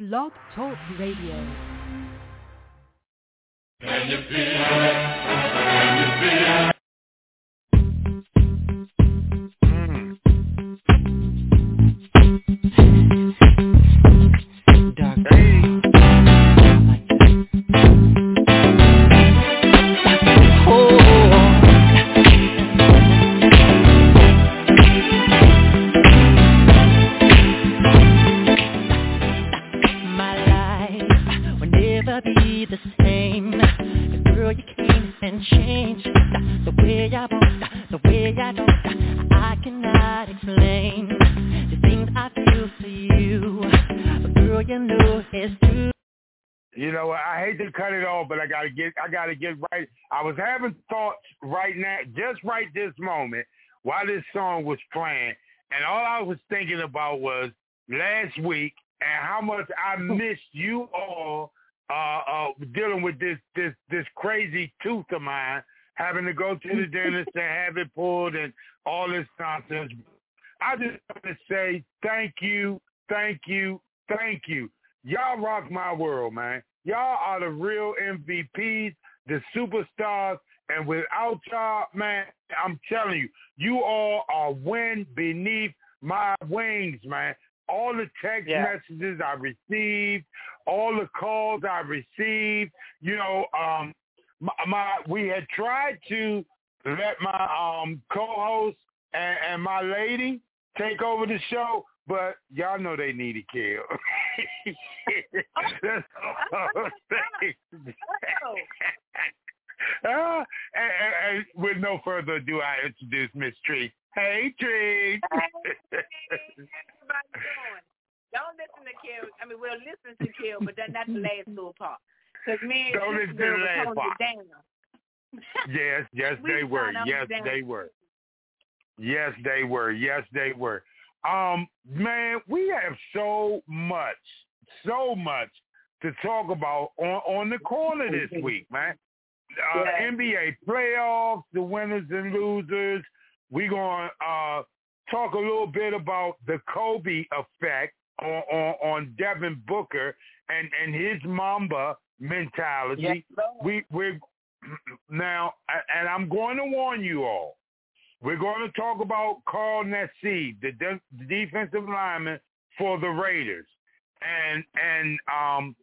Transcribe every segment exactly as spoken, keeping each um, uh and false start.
Blog Talk Radio. Can you feel it? Can you feel it? But I gotta get, I gotta get right. I was having thoughts right now, just right this moment, while this song was playing, and all I was thinking about was last week and how much I missed you all uh, uh, dealing with this, this, this crazy tooth of mine, having to go to the dentist and have it pulled and all this nonsense. I just want to say thank you, thank you, thank you. Y'all rock my world, man. Y'all are the real M V Ps, the superstars, and without y'all, man, I'm telling you, you all are wind beneath my wings, man. All the text yeah. messages I received, all the calls I received, you know, um, my, my we had tried to let my um, co-host and, and my lady take over the show, but y'all know they needed killed. That's all I'm saying. uh, and, and, and with no further ado, I introduce Miss Tree. Hey, Tree. Hey, everybody doing? Don't listen to Kill. I mean, we'll listen to Kill, but that's not the last little part. Because me and Don't listen to the last part. Yes, yes, we they were. Yes, they were. Yes, they were. Yes, they were. Um, man, we have so much, so much to talk about on, on the corner this week, man. Uh, yeah. N B A playoffs, the winners and losers. We're going to uh, talk a little bit about the Kobe effect on, on, on Devin Booker and, and his Mamba mentality. Yes, we, we're now, and I'm going to warn you all. We're going to talk about Carl Nassib, the, de- the defensive lineman for the Raiders. And and um,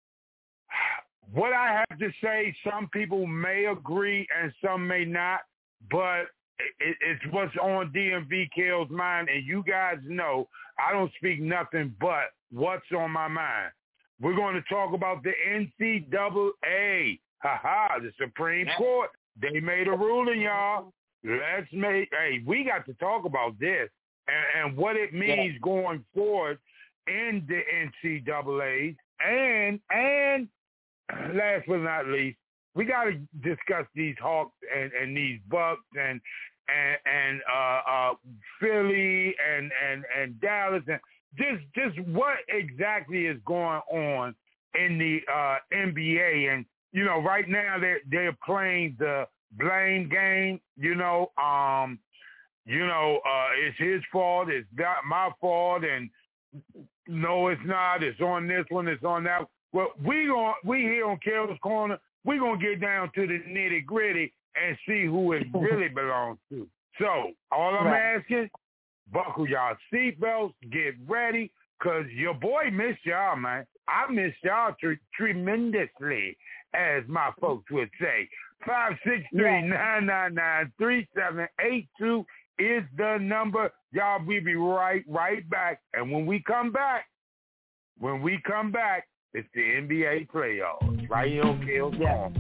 what I have to say, some people may agree and some may not, but it, it's what's on D M V Kale's mind. And you guys know I don't speak nothing but what's on my mind. We're going to talk about the N C double A. Ha-ha, the Supreme Court. They made a ruling, y'all. Let's make, hey, we got to talk about this and, and what it means yeah. going forward in the N C double A. And, and last but not least, we got to discuss these Hawks and, and these Bucks and, and, and uh, uh, Philly and, and, and Dallas and just, just what exactly is going on in the uh, N B A. And, you know, right now they're, they're playing the blame game, you know, um, you know, uh, it's his fault, it's not my fault, and no, it's not, it's on this one, it's on that. Well, we going we here on Kale's Corner, we gonna get down to the nitty gritty and see who it really belongs to. So, all I'm right. asking, buckle y'all seatbelts, get ready, cause your boy missed y'all, man. I missed y'all tre- tremendously, as my folks would say. five six three, nine nine nine, three seven eight two is the number. Y'all, we be right, right back. And when we come back, when we come back, it's the N B A playoffs. Right here on Kale's Corner.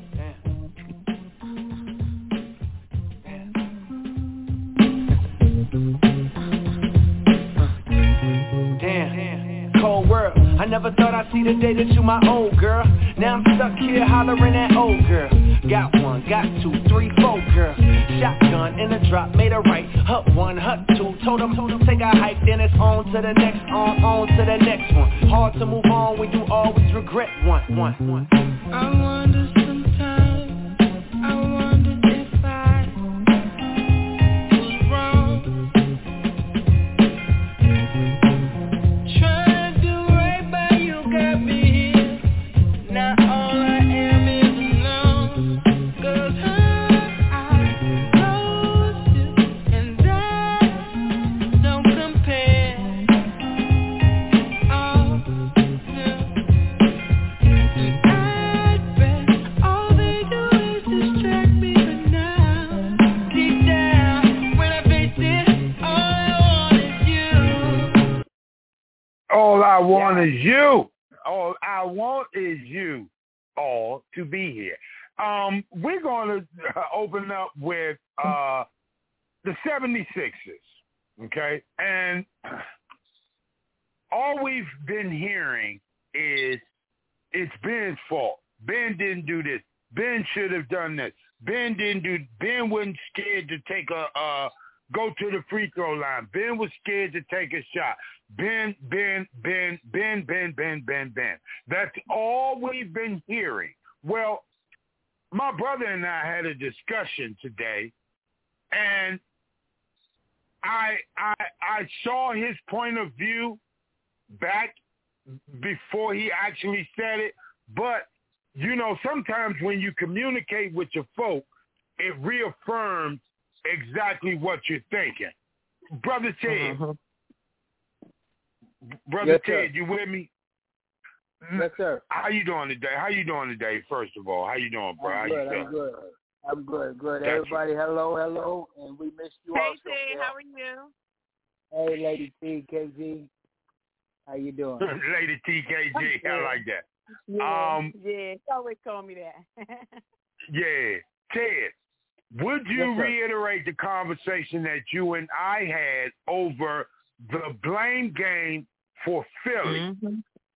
Damn, cold world. I never thought I'd see the day that you my old girl. Now I'm stuck here hollering at old girl. Got one, got two, three, four, girl. Shotgun in a drop, made a right. Hut one, hut two, told him, told him take a hike. Then it's on to the next, on, on to the next one. Hard to move on when you always regret one, one, one. I wonder sometimes, I wonder if I was wrong. Trying to do right by you want yeah. is you. All I want is you all to be here. Um, we're going to open up with uh, the seventy-sixers, okay? And all we've been hearing is it's Ben's fault. Ben didn't do this. Ben should have done this. Ben didn't do. Ben wasn't scared to take a uh, go to the free throw line. Ben was scared to take a shot. Ben, Ben, Ben, Ben, Ben, Ben, Ben, Ben. That's all we've been hearing. Well, my brother and I had a discussion today, and I I I saw his point of view back before he actually said it, but you know, sometimes when you communicate with your folk, it reaffirms exactly what you're thinking. Brother Ted, uh-huh. Brother yes, Ted, sir. you with me? Yes, sir. How you doing today? How you doing today, first of all? How you doing, bro? I'm how good, you I'm good. I'm good, good. That's Everybody, it. hello, hello, and we missed you hey, also. Hey, yeah. how are you? Hey, Lady T, K G. How you doing? Lady T K G, I like that. Yeah, Um, yeah, she always call me that. yeah. Ted, would you yes, reiterate the conversation that you and I had over the blame game for Philly? Mm-hmm.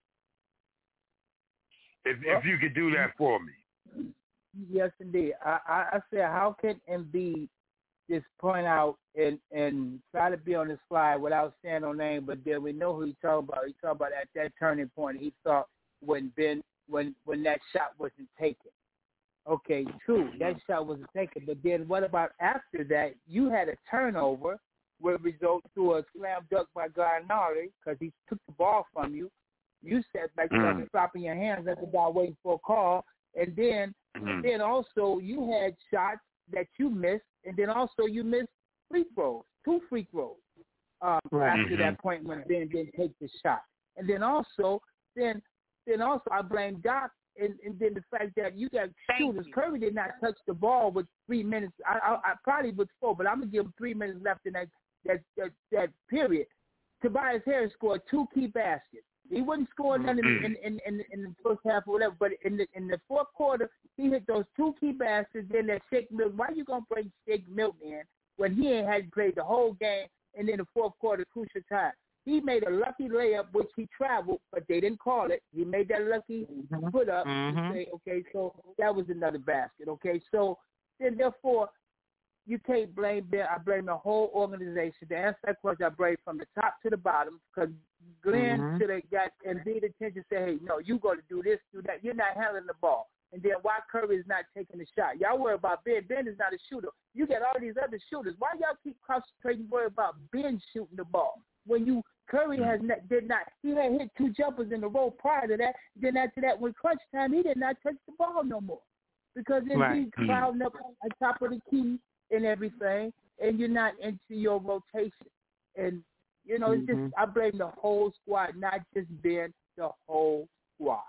If, if you could do that for me. Yes, indeed. I, I, I said, how can Embiid just point out and, and try to be on the slide without saying no name, but then we know who he's talking about. He's talking about at that turning point. He thought when Ben when when that shot wasn't taken. Okay, true, that shot wasn't taken. But then what about after that? You had a turnover, which resulted to a slam dunk by Gallinari because he took the ball from you. You sat back there mm. slapping your hands at the guy waiting for a call, and then mm. and then also you had shots that you missed, and then also you missed free throws, two free throws um, right. after mm-hmm. that point when Ben didn't take the shot. And then also, then then also I blame Doc, and, and then the fact that you got Thank shooters. you. Curry did not touch the ball with three minutes. I, I, I probably with four, but I'm gonna give him three minutes left in that that that, that period. Tobias Harris scored two key baskets. He wasn't scoring none in, in, in, in, in the first half or whatever, but in the in the fourth quarter, he hit those two key baskets. Then that Shake Milton. Why you gonna bring Shake Milton in when he ain't had played the whole game? And then the fourth quarter, crucial time, he made a lucky layup, which he traveled, but they didn't call it. He made that lucky mm-hmm. put up. Mm-hmm. And say, okay, so that was another basket. Okay, so then therefore. You can't blame Ben. I blame the whole organization. To answer that question, I blame from the top to the bottom because Glenn mm-hmm. should have got Embiid attention. Say, hey, no, you got to do this, do that. You're not handling the ball. And then why Curry is not taking the shot? Y'all worry about Ben. Ben is not a shooter. You got all these other shooters. Why y'all keep concentrating worry about Ben shooting the ball when you Curry has not, did not. He had hit two jumpers in a row prior to that. Then after that, when crunch time, he did not touch the ball no more because then right. he's crowding up on top of the key. And everything, and you're not into your rotation. And, you know, it's mm-hmm. just, I blame the whole squad, not just Ben, the whole squad.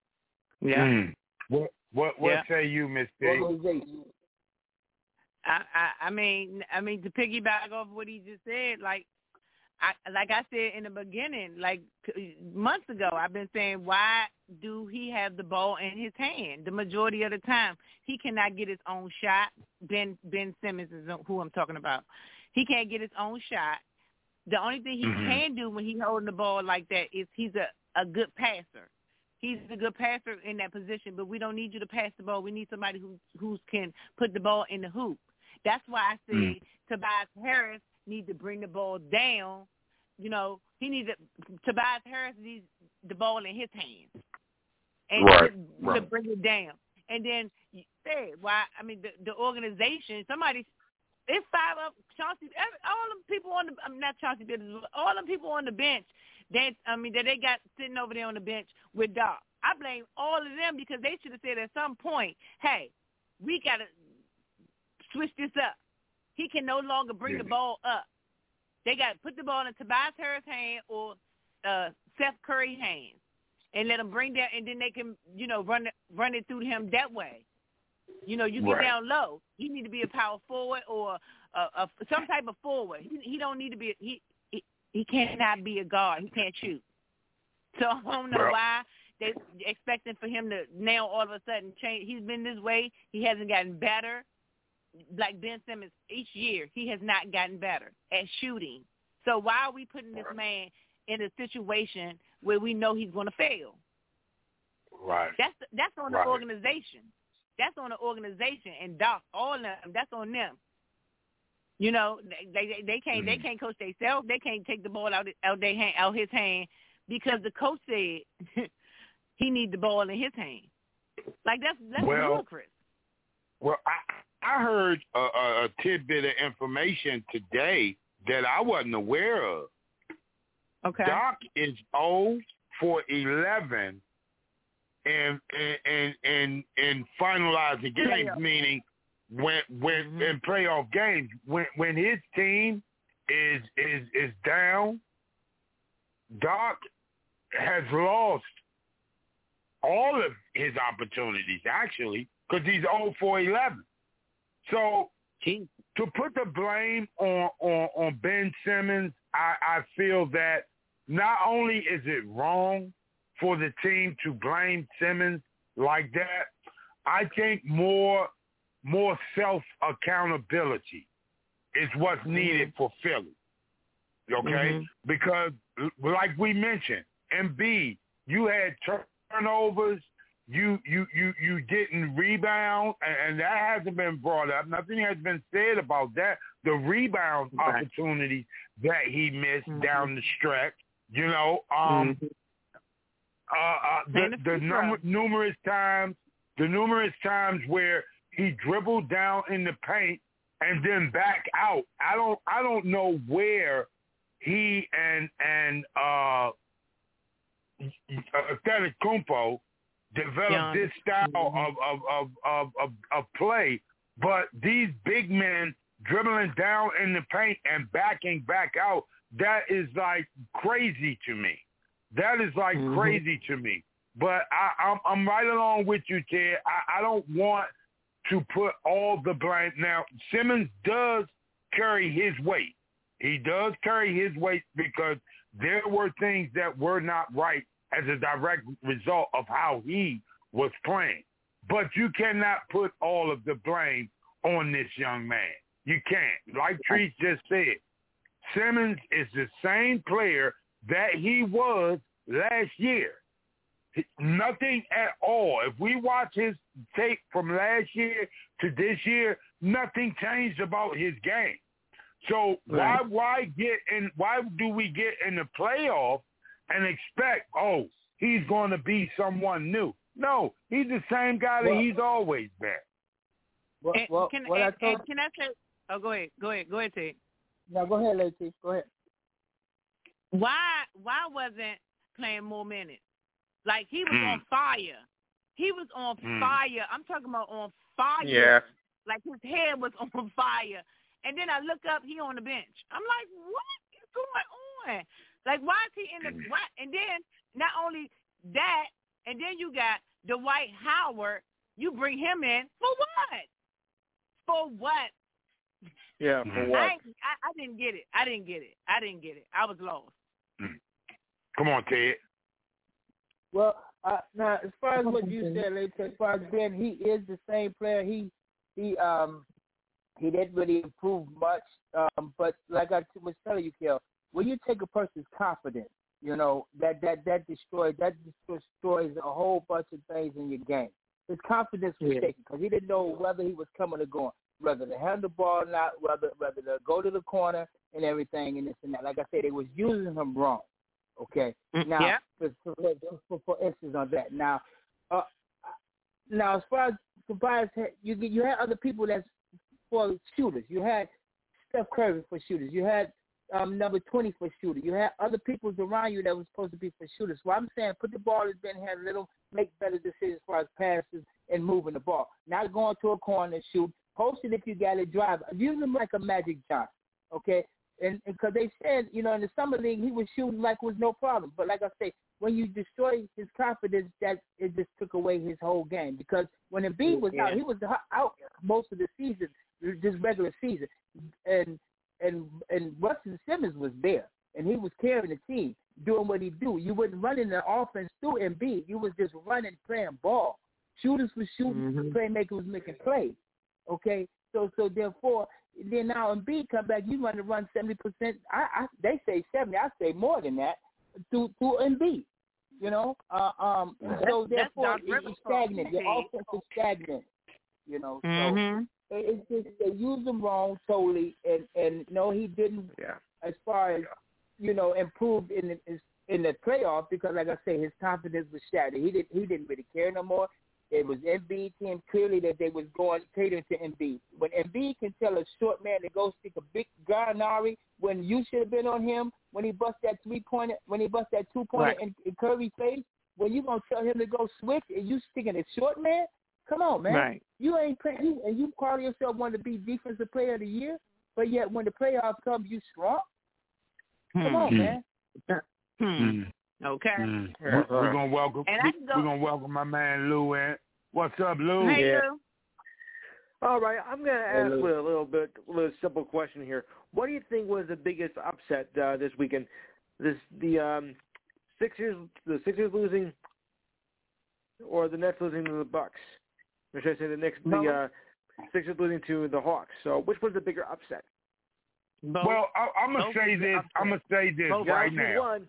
Yeah. Mm. What what what yeah. say you, Miss P? Organization. I, I I mean I mean to piggyback off what he just said, like I like I said in the beginning, like months ago, I've been saying, why do he have the ball in his hand the majority of the time? He cannot get his own shot. Ben Ben Simmons is who I'm talking about. He can't get his own shot. The only thing he mm-hmm. can do when he's holding the ball like that is he's a, a good passer. He's a good passer in that position, but we don't need you to pass the ball. We need somebody who who can put the ball in the hoop. That's why I say mm. Tobias Harris need to bring the ball down. You know, he needs to, Tobias Harris needs the ball in his hands and right, to, right. to bring it down. And then you say, why? I mean, the, the organization, somebody, it's five of Chauncey, all the people on the, I mean, not Chauncey, all the people on the bench. That I mean, that they got sitting over there on the bench with Doc. I blame all of them because they should have said at some point, hey, we got to switch this up. He can no longer bring the ball up. They got to put the ball in Tobias Harris' hand or uh, Seth Curry's hands and let them bring that, and then they can, you know, run it, run it through him that way. You know, you get right. down low. He need to be a power forward or a, a, some type of forward. He, he don't need to be – he he cannot be a guard. He can't shoot. So I don't know well, why they expecting for him to now all of a sudden change. He's been this way. He hasn't gotten better. Like Ben Simmons, each year he has not gotten better at shooting. So why are we putting this man in a situation where we know he's going to fail? Right. That's that's on the right. organization. That's on the organization and Doc. All of them. That's on them. You know, they they, they can't mm-hmm. they can't coach themselves. They can't take the ball out out their hand, out his hand because the coach said he needs the ball in his hand. Like that's that's well, ludicrous. Well, I. I heard a, a, a tidbit of information today that I wasn't aware of. Okay. Doc is zero for eleven in in in in finalizing games, meaning when when mm-hmm. in playoff games when when his team is is is down, Doc has lost all of his opportunities actually because he's zero for eleven. So to put the blame on, on, on Ben Simmons, I, I feel that not only is it wrong for the team to blame Simmons like that, I think more more self-accountability is what's needed mm-hmm. for Philly, okay? Mm-hmm. Because like we mentioned, Embiid, you had turnovers, You you you you didn't rebound, and that hasn't been brought up. Nothing has been said about that. The rebound right. opportunities that he missed mm-hmm. down the stretch, you know, um, mm-hmm. uh, uh, the, the num- numerous times, the numerous times where he dribbled down in the paint and then back out. I don't I don't know where he and and uh, Antetokounmpo develop yeah. this style mm-hmm. of, of, of, of, of, of play, but these big men dribbling down in the paint and backing back out, that is like crazy to me. That is like mm-hmm. crazy to me. But I, I'm, I'm right along with you, Ted. I, I don't want to put all the blame. Now, Simmons does carry his weight. He does carry his weight because there were things that were not right as a direct result of how he was playing. But you cannot put all of the blame on this young man. You can't. Like Treese just said, Simmons is the same player that he was last year. Nothing at all. If we watch his tape from last year to this year, nothing changed about his game. So why why get in? Why do we get in the playoff and expect, oh, he's going to be someone new? No, he's the same guy that well, he's always been. Well, and, well, can, well, and, I told, and can I say? Oh, go ahead. Go ahead. Go ahead, Ted. No, go ahead, Lacey. Go ahead. Why? Why wasn't playing more minutes? Like he was mm. on fire. He was on mm. fire. I'm talking about on fire. Yeah. Like his head was on fire. And then I look up, he on the bench. I'm like, what is going on? Like, why is he in the why? And then not only that, and then you got Dwight Howard. You bring him in for what? For what? Yeah, for what? I, I, I didn't get it. I didn't get it. I didn't get it. I was lost. Come on, Ted. Well, uh, now as far as what you said, Lacey, as far as Ben, he is the same player. He he um. He didn't really improve much, um, but like I was telling you, Kel, when you take a person's confidence, you know, that that that destroys that destroys a whole bunch of things in your game. His confidence was yeah. shaken because he didn't know whether he was coming or going, whether to hand the ball or not, whether whether to go to the corner and everything and this and that. Like I said, they was using him wrong. Okay, now yeah. for, for, for, for instance on that. Now, uh, now as far as Tobias, you you had other people that's for shooters. You had Steph Curry for shooters. You had um, number twenty for shooters. You had other people around you that was supposed to be for shooters. So I'm saying put the ball in Ben hand a little, make better decisions as far as passes and moving the ball. Not going to a corner and shoot. Post it if you got it, drive. Use him like a Magic Johnson, okay? And because they said, you know, in the summer league, he was shooting like it was no problem. But like I say, when you destroy his confidence, that it just took away his whole game. Because when Embiid was yeah. out, he was out most of the season, just regular season, and and and Russell Simmons was there, and he was carrying the team. doing what he do. You wasn't running the offense through Embiid. You was just running, playing ball. Shooters was shooting, mm-hmm. playmakers was making plays. Okay, so so therefore, then now Embiid come back. You run to run seventy percent. I, I they say seventy. I say more than that through through Embiid. You know, uh, um. So therefore, it, it's stagnant. The offense is stagnant. You know, so mm-hmm. it, it's just they use him wrong totally, and and no, he didn't. Yeah. As far as you know, improved in the in the playoff because, like I say, his confidence was shattered. He didn't he didn't really care no more. It was Embiid team clearly that they was going catering to Embiid. When Embiid can tell a short man to go stick a big Gallinari when you should have been on him, when he bust that three pointer, when he bust that two pointer right. in, in Curry's face, when you gonna tell him to go switch and you sticking a short man? Come on, man. Right. You ain't play, you, and you call yourself one to be defensive player of the year, but yet when the playoffs come, you strong. Come hmm. on, man. Hmm. Hmm. Okay. Mm. We're, we're gonna welcome. And we, go, we're gonna welcome my man Lou in. What's up, Lou? Hey, yeah. Lou. All right, I'm gonna ask with a little bit, a little simple question here. What do you think was the biggest upset uh, this weekend? This the um, Sixers, the Sixers losing, or the Nets losing to the Bucks? Or should I say the Knicks, the uh, Sixers losing to the Hawks? So, which was the bigger upset? Both. Well, I, I'm gonna say this. I'm gonna say this Both right now. Won.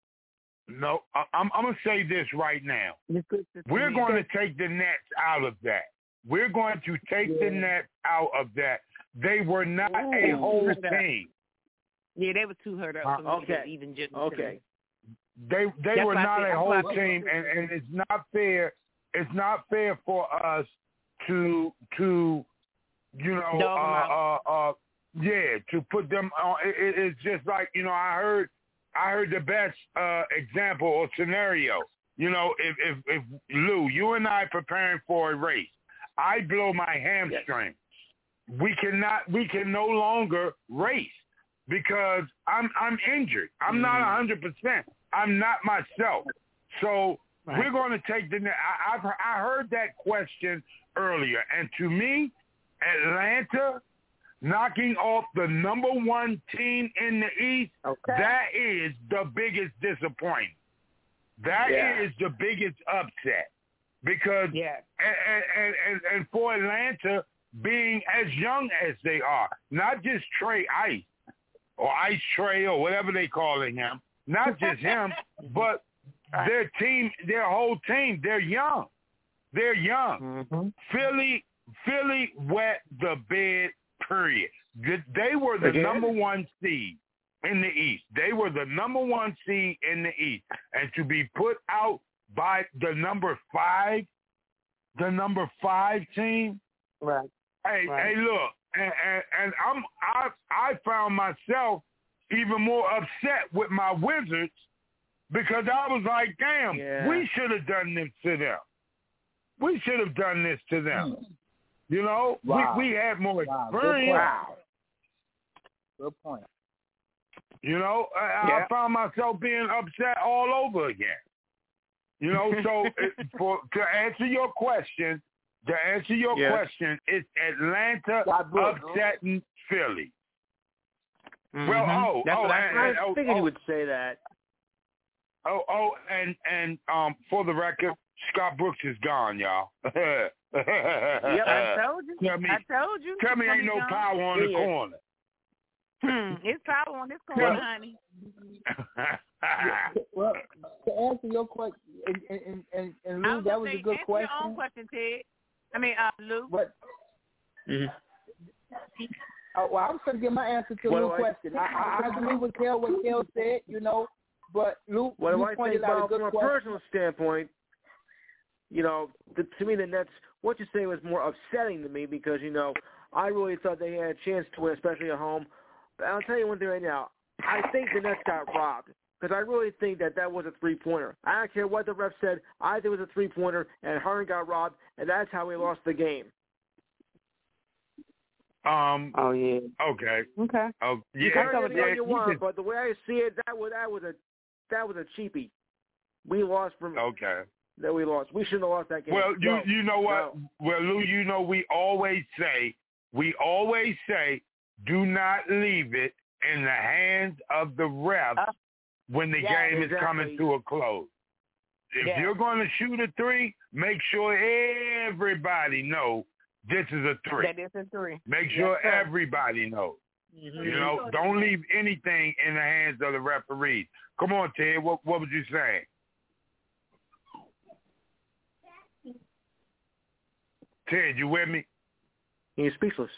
No, I, I'm, I'm gonna say this right now. We're going to take the Nets out of that. We're going to take yeah. the Nets out of that. They were not Ooh, a whole team. Yeah, they were too hurt up. Uh, okay. Even just okay. They they That's were not said, a whole team, and, and it's not fair. It's not fair for us to to you know uh, uh, uh, yeah to put them on. It, it's just like you know I heard. I heard the best uh, example or scenario. You know, if, if, if Lou, you and I preparing for a race, I blow my hamstring. Yes. We cannot, we can no longer race because I'm I'm injured. I'm mm-hmm. not one hundred percent. I'm not myself. So right. we're going to take the. I, I've I heard that question earlier, and to me, Atlanta. Knocking off the number one team in the East, okay. that is the biggest disappointment. That yeah. is the biggest upset because yeah. and, and, and, and for Atlanta being as young as they are, not just Trey Ice or Ice Trey or whatever they calling him, not just him, but their team, their whole team, they're young. They're young. Mm-hmm. Philly, Philly wet the bed. Period. They were the Again? number one seed in the East. They were the number one seed in the East. And to be put out by the number five, the number five team. Right. Hey, right. hey, look, and, and, and I'm I I found myself even more upset with my Wizards because I was like, damn, yeah. we should have done this to them. We should have done this to them. You know, wow. we, we had more wow. experience. Wow. Good point. You know, I, yeah. I found myself being upset all over again. You know, so it, for to answer your question, to answer your yes. question, it's Atlanta upsetting Philly. Mm-hmm. Well, oh, That's oh, what I, and, I and, oh, figured oh, you would say that. Oh, oh, and and um, for the record, Scott Brooks is gone, y'all. Yep, I told you. Tell me, I told you. Tell me, ain't no gone. Power on the yeah. corner. Hmm, it's power on this corner, honey. Well, to answer your question, and and and, and Lou, that was say, a good answer question. Your own question, Ted. I mean, uh, Lou. But mm-hmm. uh, well, I'm going to give my answer to Lou's question. I, I, I agree with Kel what Kel said, you know, but Lou, what you do I pointed think out about a good from a question. personal standpoint? You know, the, to me, the Nets, what you say was more upsetting to me because, you know, I really thought they had a chance to win, especially at home. But I'll tell you one thing right now. I think the Nets got robbed because I really think that that was a three-pointer. I don't care what the ref said. I think it was a three-pointer, and Harden got robbed, and that's how we lost the game. Um. Oh yeah. Okay. Okay. Oh yeah. You can argue yeah, you want, can... but the way I see it, that was that was a that was a cheapie. We lost from. Okay. That we lost. We shouldn't have lost that game. Well, you no. you know what? No. Well, Lou, you know we always say we always say do not leave it in the hands of the ref when the yeah, game exactly. is coming to a close. If yeah. you're going to shoot a three, make sure everybody know this is a three. That is a three. Make sure yes, everybody knows. Mm-hmm. You know, don't leave anything in the hands of the referees. Come on, Ted. What what was you saying? Ted, you with me? He's speechless.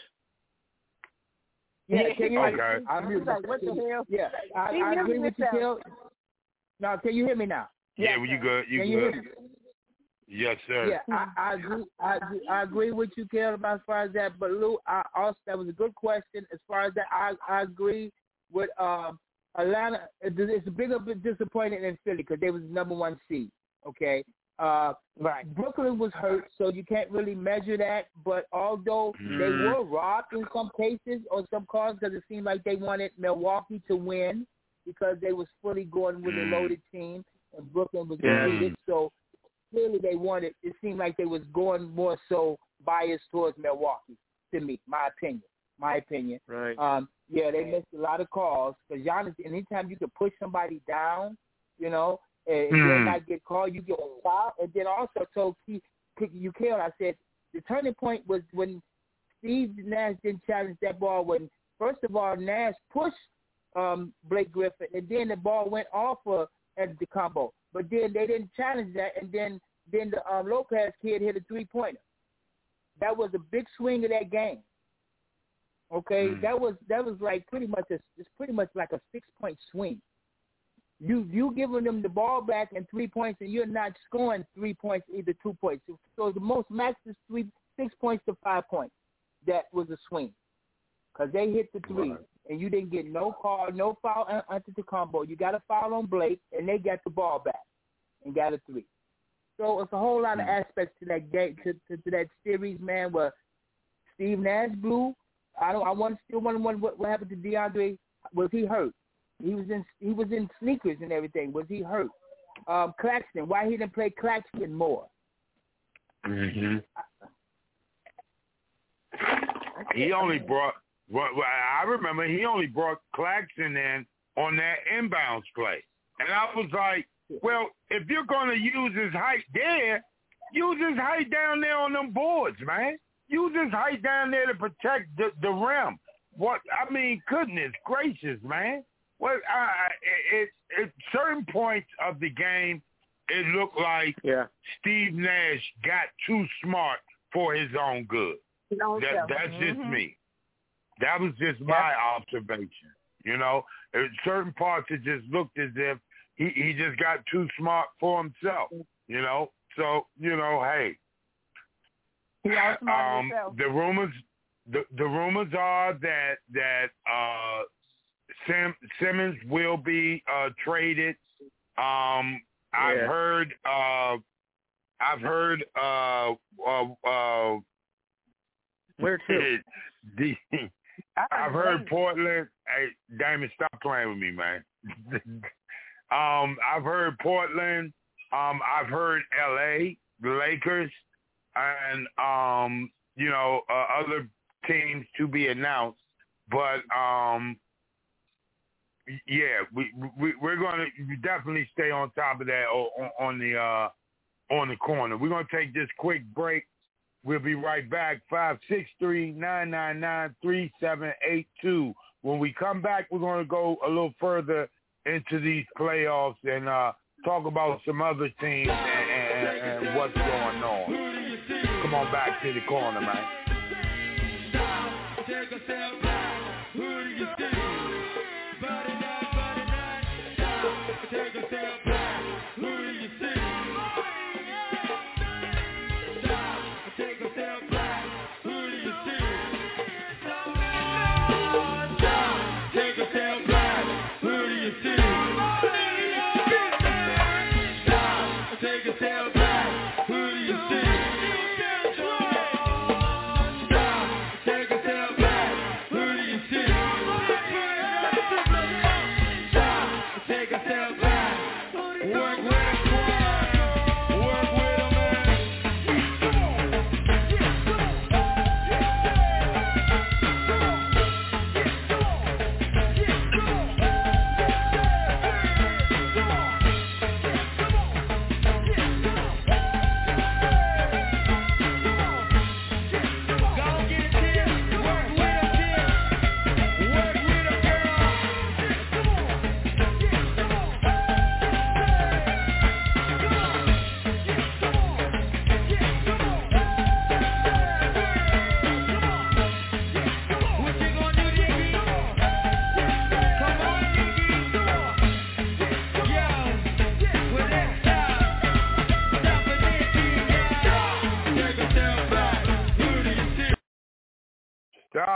Yeah, can you? Okay. I, I, like, what the hell? Yeah, I, I agree with you, Kel. Now, can you hear me now? Yeah, well, you good? You can good? You hear me? Yes, sir. Yeah, I, I agree. I, agree- I agree with you, Kel, about as far as that. But Lou, I also that was a good question. As far as that, I I agree with um, Atlanta. It's a bigger bit disappointed in Philly because they was the number one seed. Okay. Uh, right. Brooklyn was hurt, so you can't really measure that. But although mm. they were robbed in some cases on some calls because it seemed like they wanted Milwaukee to win because they was fully going with mm. a loaded team and Brooklyn was yeah. depleted. So clearly they wanted, it seemed like they was going more so biased towards Milwaukee, to me, my opinion, my opinion. Right. Um, yeah, they missed a lot of calls because Giannis, anytime you can push somebody down, you know, and mm. then not get called, you get a foul. And then also told Keith, you killed, I said, the turning point was when Steve Nash didn't challenge that ball when, first of all, Nash pushed um, Blake Griffin, and then the ball went off of at the combo. But then they didn't challenge that, and then then the um, Lopez kid hit a three-pointer. That was a big swing of that game. Okay, mm. that was that was like pretty much a, it's pretty much like a six-point swing. You you giving them the ball back and three points, and you're not scoring three points, either two points. So the most max is three six points to five points. That was a swing because they hit the three. Right. And you didn't get no call, no foul under the combo. You got a foul on Blake, and they got the ball back and got a three. So it's a whole lot of aspects to that game, to, to, to that series, man. Where Steve Nash blew. I don't. I want still wonder what, what happened to DeAndre. Was he hurt? He was in. He was in sneakers and everything. Was he hurt? Um, Claxton. Why he didn't play Claxton more? Mm-hmm. He only brought. Well, I remember he only brought Claxton in on that inbounds play. And I was like, well, if you're going to use his height there, use his height down there on them boards, man. Use his height down there to protect the, the rim. What I mean, goodness gracious, man. What I, it, it, certain points of the game, it looked like yeah. Steve Nash got too smart for his own good. No, that, that's mm-hmm. just me. That was just my observation. You know, in certain parts it just looked as if he, he just got too smart for himself. You know, so you know, hey, he um, himself. the rumors, the, the rumors are that that uh, Sim, Simmons will be uh, traded. Um, I've yeah. heard, uh, I've heard, uh, uh, uh, where to? the I've heard Portland. Hey, Damon, stop playing with me, man. um, I've heard Portland. Um, I've heard L A, the Lakers, and um, you know uh, other teams to be announced. But um, yeah, we, we we're going to definitely stay on top of that on, on the uh, on the corner. We're going to take this quick break. We'll be right back, five six three, nine nine nine, three seven eight two. When we come back, we're going to go a little further into these playoffs and uh, talk about some other teams and, and, and what's going on. Come on back to the corner, man.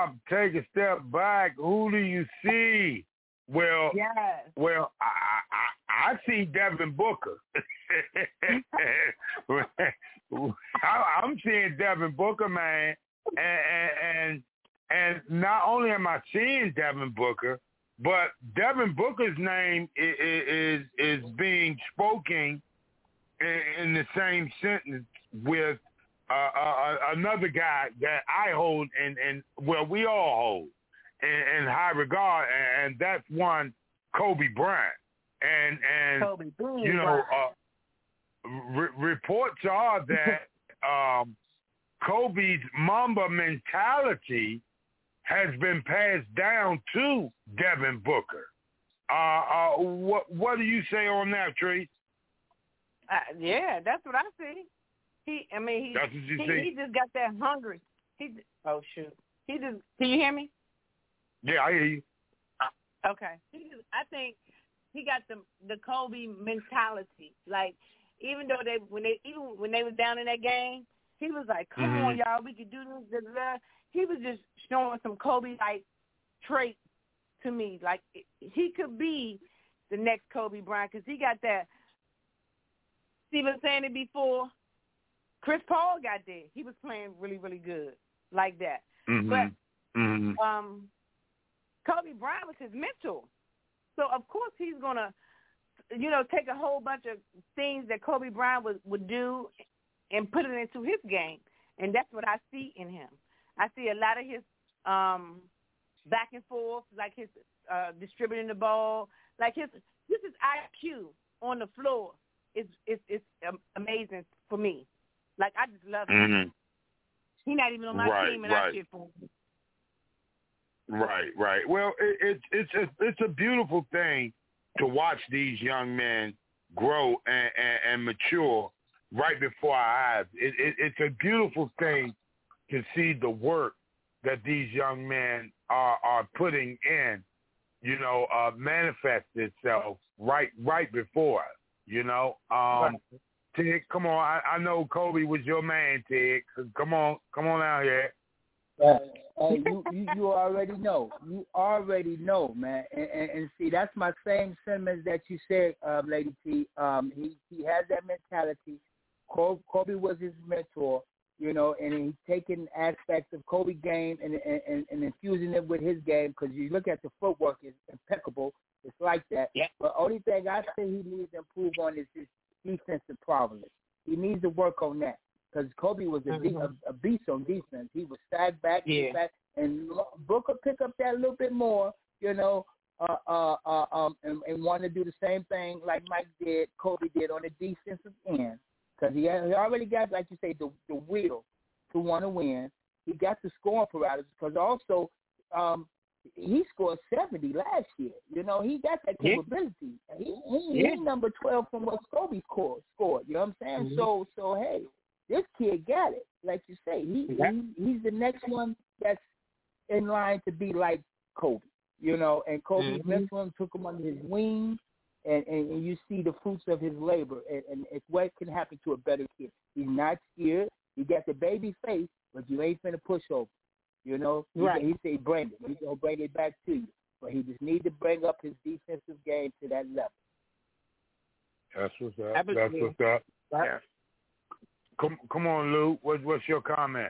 stop, take a step back. Who do you see? Well, yes. well, I, I, I see Devin Booker. I, I'm seeing Devin Booker, man, and, and and not only am I seeing Devin Booker, but Devin Booker's name is is, is being spoken in, in the same sentence with uh, uh, another guy that I hold and and well, we all hold in, in high regard, and that's one Kobe Bryant. And and Kobe Bryant. You know, uh, re- reports are that um, Kobe's Mamba mentality has been passed down to Devin Booker. Uh, uh, what what do you say on that, Trace? Uh, yeah, that's what I see. He, I mean, he, that's what you he, see? he just got that hungry. He, oh shoot, he just. Can you hear me? Yeah, I hear you. Okay, he just, I think he got the the Kobe mentality. Like even though they when they even when they was down in that game, he was like, "Come mm-hmm. on, y'all, we could do this." Blah, blah. He was just showing some Kobe-like traits to me. Like he could be the next Kobe Bryant because he got that. Steve was saying it before. Chris Paul got there. He was playing really, really good like that. Mm-hmm. But mm-hmm. um, Kobe Bryant was his mentor. So, of course, he's going to, you know, take a whole bunch of things that Kobe Bryant would, would do and put it into his game. And that's what I see in him. I see a lot of his um, back and forth, like his uh, distributing the ball, like his this is I Q on the floor is is is um, amazing for me. Like I just love him. Mm-hmm. He's not even on my right, team, and right. I cheer for him. Right, right. Well, it, it, it's it's it's a beautiful thing to watch these young men grow and, and, and mature right before our eyes. It, it, it's a beautiful thing to see the work that these young men are, are putting in, you know, uh, manifest itself right right before us, you know. Um, right. Tig, come on. I, I know Kobe was your man, Tig. Come on. Come on out here. Uh, hey, you, you you already know. You already know, man. And, and, and see, that's my same sentiments that you said, uh, Lady T. Um, he, he has that mentality. Kobe was his mentor, you know, and he's taking aspects of Kobe's game and, and, and infusing it with his game because you look at the footwork, it's impeccable. It's like that. Yeah. But only thing I say he needs to improve on is his defensive prowess. He needs to work on that because Kobe was a, mm-hmm. a, a beast on defense. He was sag back, yeah. back, and Booker pick up that a little bit more, you know, uh, uh, uh, um, and, and want to do the same thing like Mike did, Kobe did on the defensive end. Because he, he already got, like you say, the, the will to want to win. He got the scoring parameters because also um, he scored seventy last year. You know, he got that capability. Yeah. He, he, yeah. He's number twelve from what Kobe scored. scored you know what I'm saying? Mm-hmm. So, so hey, this kid got it. Like you say, he, yeah. he he's the next one that's in line to be like Kobe. You know, and Kobe's mm-hmm. next one took him under his wing. And, and, and you see the fruits of his labor, and, and it's what can happen to a better kid. He's not scared. He got the baby face, but you ain't finna push over. You know, right? He, he say, bring it. He's gonna bring it back to you, but he just need to bring up his defensive game to that level. That's what's up. That's what's up. Yeah. Come, come on, Lou. What, what's your comment?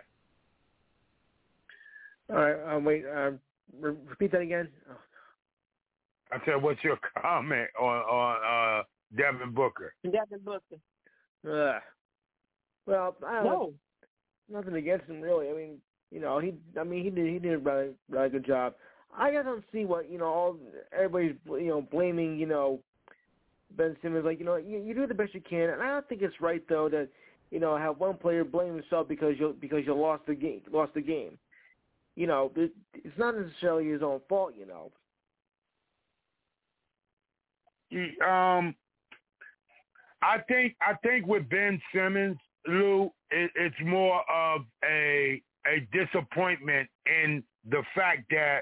All right. Uh, wait. Uh, re- repeat that again. Oh. I said, what's your comment on on uh, Devin Booker? Devin Booker. Uh, well, I don't no. know. Nothing against him, really. I mean, you know, he. I mean, he did. He did a really, really good job. I just don't see what you know. All everybody's you know blaming you know Ben Simmons. Like you know, you, you do the best you can, and I don't think it's right though that you know have one player blame himself because you because you lost the game. Lost the game. You know, it, it's not necessarily his own fault. You know. Um, I think I think with Ben Simmons, Lou, it, it's more of a a disappointment in the fact that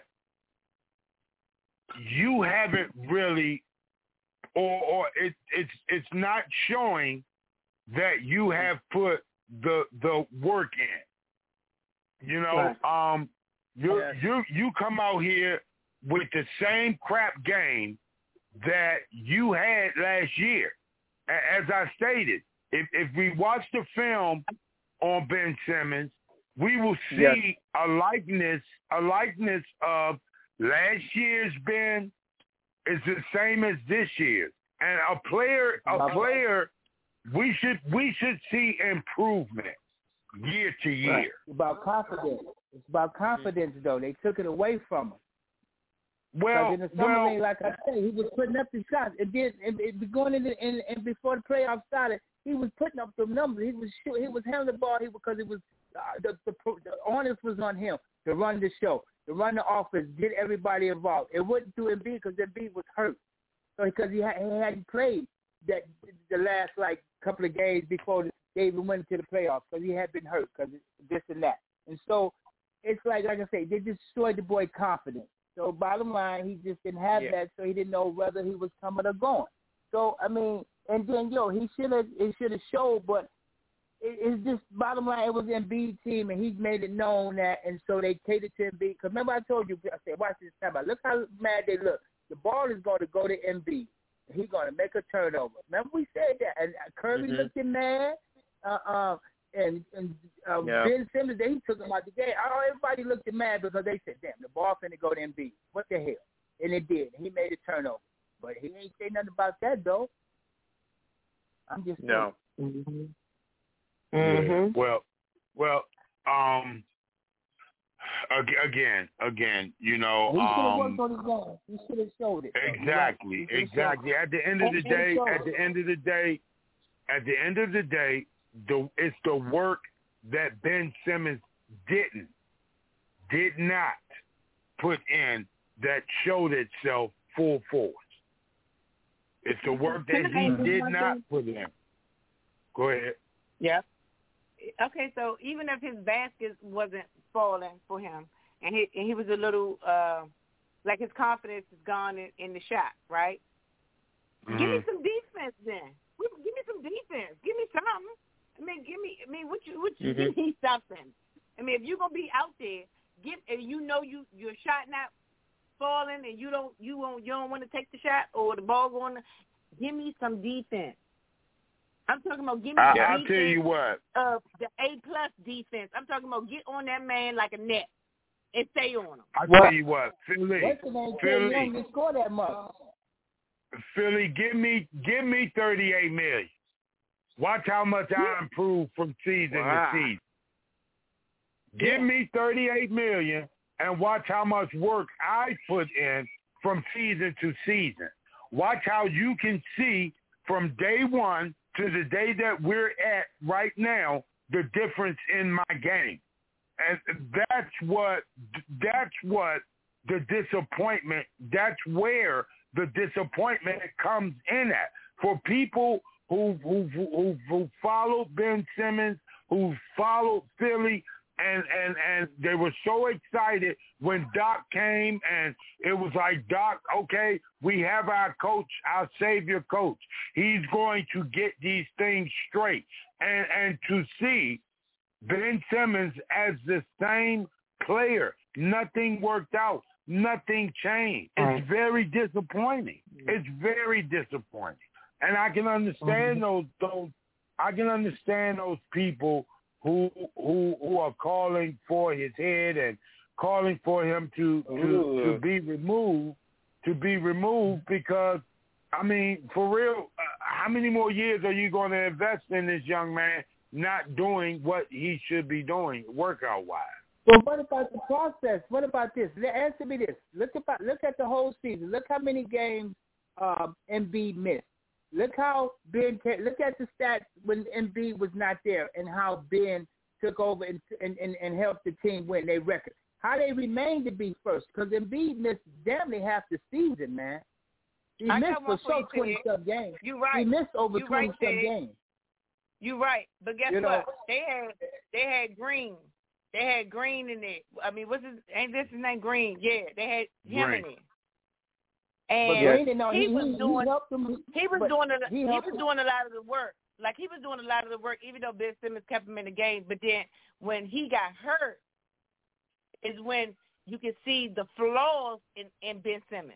you haven't really, or or it, it's it's not showing that you have put the the work in. You know, right. um, You yes. you you come out here with the same crap game that you had last year. As I stated, if if we watch the film on Ben Simmons, we will see yes. a likeness a likeness of last year's Ben is the same as this year's. And a player a player we should we should see improvement year to year. Right. It's about confidence. It's about confidence though. They took it away from him. Well, in the summer well, league, like I said, he was putting up the shots. And then, and, and going in, the, and, and before the playoffs started, he was putting up the numbers. He was shoot, he was handling the ball. He because it was uh, the, the the onus was on him to run the show, to run the offense, get everybody involved. It wasn't through Embiid because Embiid was hurt, so because he had, he hadn't played that the last like couple of games before they even went into the playoffs because he had been hurt because this and that. And so it's like like I say, they destroyed the boy confidence. So bottom line, he just didn't have yeah. that, so he didn't know whether he was coming or going. So I mean, and then yo, he should have it should have showed, but it, it's just bottom line. It was Embiid's team, and he made it known that, and so they catered to Embiid. Because remember, I told you, I said, watch this time out. Look how mad they look. The ball is going to go to Embiid. He's going to make a turnover. Remember we said that, and Curry mm-hmm. looked mad. Uh, uh, And and uh, yeah. Ben Simmons, they took him out the game. Oh, everybody looked mad because they said, "Damn, the ball finna go to Embiid. What the hell?" And it did. He made a turnover, but he ain't say nothing about that though. I'm just no. Mm-hmm. Yeah. Well, well, um, again, again, you know, he should have um, worked on his game. He should have showed it. Exactly, exactly. At the end of the day, at the end of the day, at the end of the day. The, it's the work that Ben Simmons didn't, did not put in that showed itself full force. It's the work that he did not put in. Go ahead. Yeah. Okay, so even if his basket wasn't falling for him, and he and he was a little, uh, like his confidence is gone in, in the shot, right? Mm-hmm. Give me some defense then. Give me some defense. Give me something. I mean, give me. I mean, what you, what you mm-hmm. give me something. I mean, if you're gonna be out there, get, and you know you your shot not falling, and you don't you won't you don't want to take the shot or the ball going. Give me some defense. I'm talking about give me. I, some I'll defense tell you what. Of the A plus defense. I'm talking about get on that man like a net and stay on him. I'll tell you what, Philly, Philly, you score that much. Philly, give me give me thirty-eight million. Watch how much I improve from season wow. to season. Give me thirty-eight million and watch how much work I put in from season to season. Watch how you can see from day one to the day that we're at right now the difference in my game. And that's what that's what the disappointment, that's where the disappointment comes in at. For people who who who, who followed Ben Simmons, who followed Philly, and, and, and they were so excited when Doc came, and it was like, Doc, okay, we have our coach, our savior coach. He's going to get these things straight. And and to see Ben Simmons as the same player, nothing worked out, nothing changed. It's very disappointing. It's very disappointing. And I can understand those those I can understand those people who who who are calling for his head and calling for him to to, to be removed, to be removed because I mean, for real, uh, how many more years are you going to invest in this young man not doing what he should be doing workout wise? Well, what about the process? What about this? Answer me this. Look about look at the whole season. Look how many games um, Embiid missed. Look how Ben. Look at the stats when Embiid was not there, and how Ben took over and and, and, and helped the team win their record. How they remained to be first, because Embiid missed damn near half the season, man. He I missed for so twenty some games. You right. He missed over you twenty right, some games. You right, but guess you what? Know, they had they had Green. They had Green in it. I mean, what's his? Ain't this his name? Green? Yeah, they had him Green. in it. And but Green, no, he, he, was he, doing. He, helped him, he was doing. A, he, he was him. doing a lot of the work. Like he was doing a lot of the work, even though Ben Simmons kept him in the game. But then when he got hurt, is when you can see the flaws in, in Ben Simmons.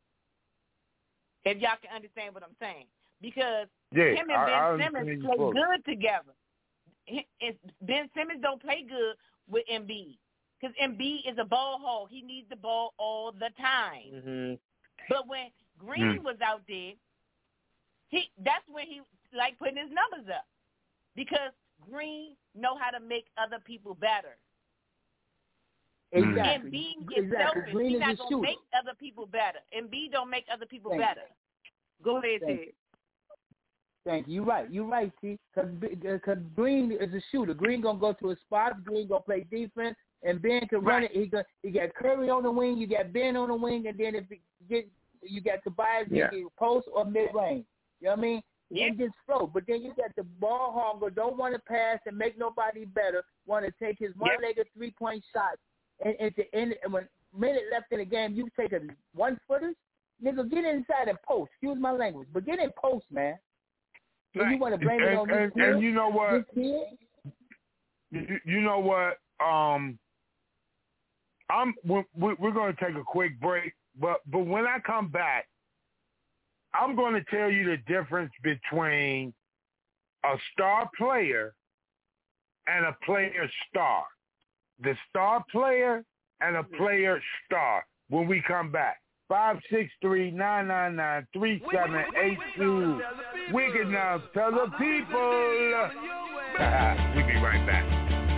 If y'all can understand what I'm saying. Because yeah, him and Ben I, I Simmons play close. good together. He, Ben Simmons don't play good with Embiid. Because Embiid is a ball hog. He needs the ball all the time. Mm-hmm. But when Green mm. was out there, he that's when he like putting his numbers up. Because Green know how to make other people better. Exactly. Embiid is exactly. selfish. Green He's is not a going to shooter. make other people better. Embiid don't make other people Thank better. You. Go ahead, Thank Ted. You. Thank you. You're right. You're right, see. Because Green is a shooter. Green going to go to a spot. Green going to play defense. And Ben can run right. it. He got, he got Curry on the wing. You got Ben on the wing. And then if you get, you got Tobias, yeah. you get post or mid-range. You know what I mean? Yep. And just flow. But then you got the ball hogger, don't want to pass and make nobody better, want to take his one-legged yep. three-point shot. And at the end, and when minute left in the game, you take a one-footer? Nigga, get inside and post. Excuse my language. But get in post, man. And right. you want to blame and, it on and, this and you know what? You, you know what? Um, I'm we're, we're going to take a quick break, but but when I come back, I'm going to tell you the difference between a star player and a player star. The star player and a player star when we come back. five six three, nine nine nine, three seven eight two. Wicked now. Tell the people. We'll be right back.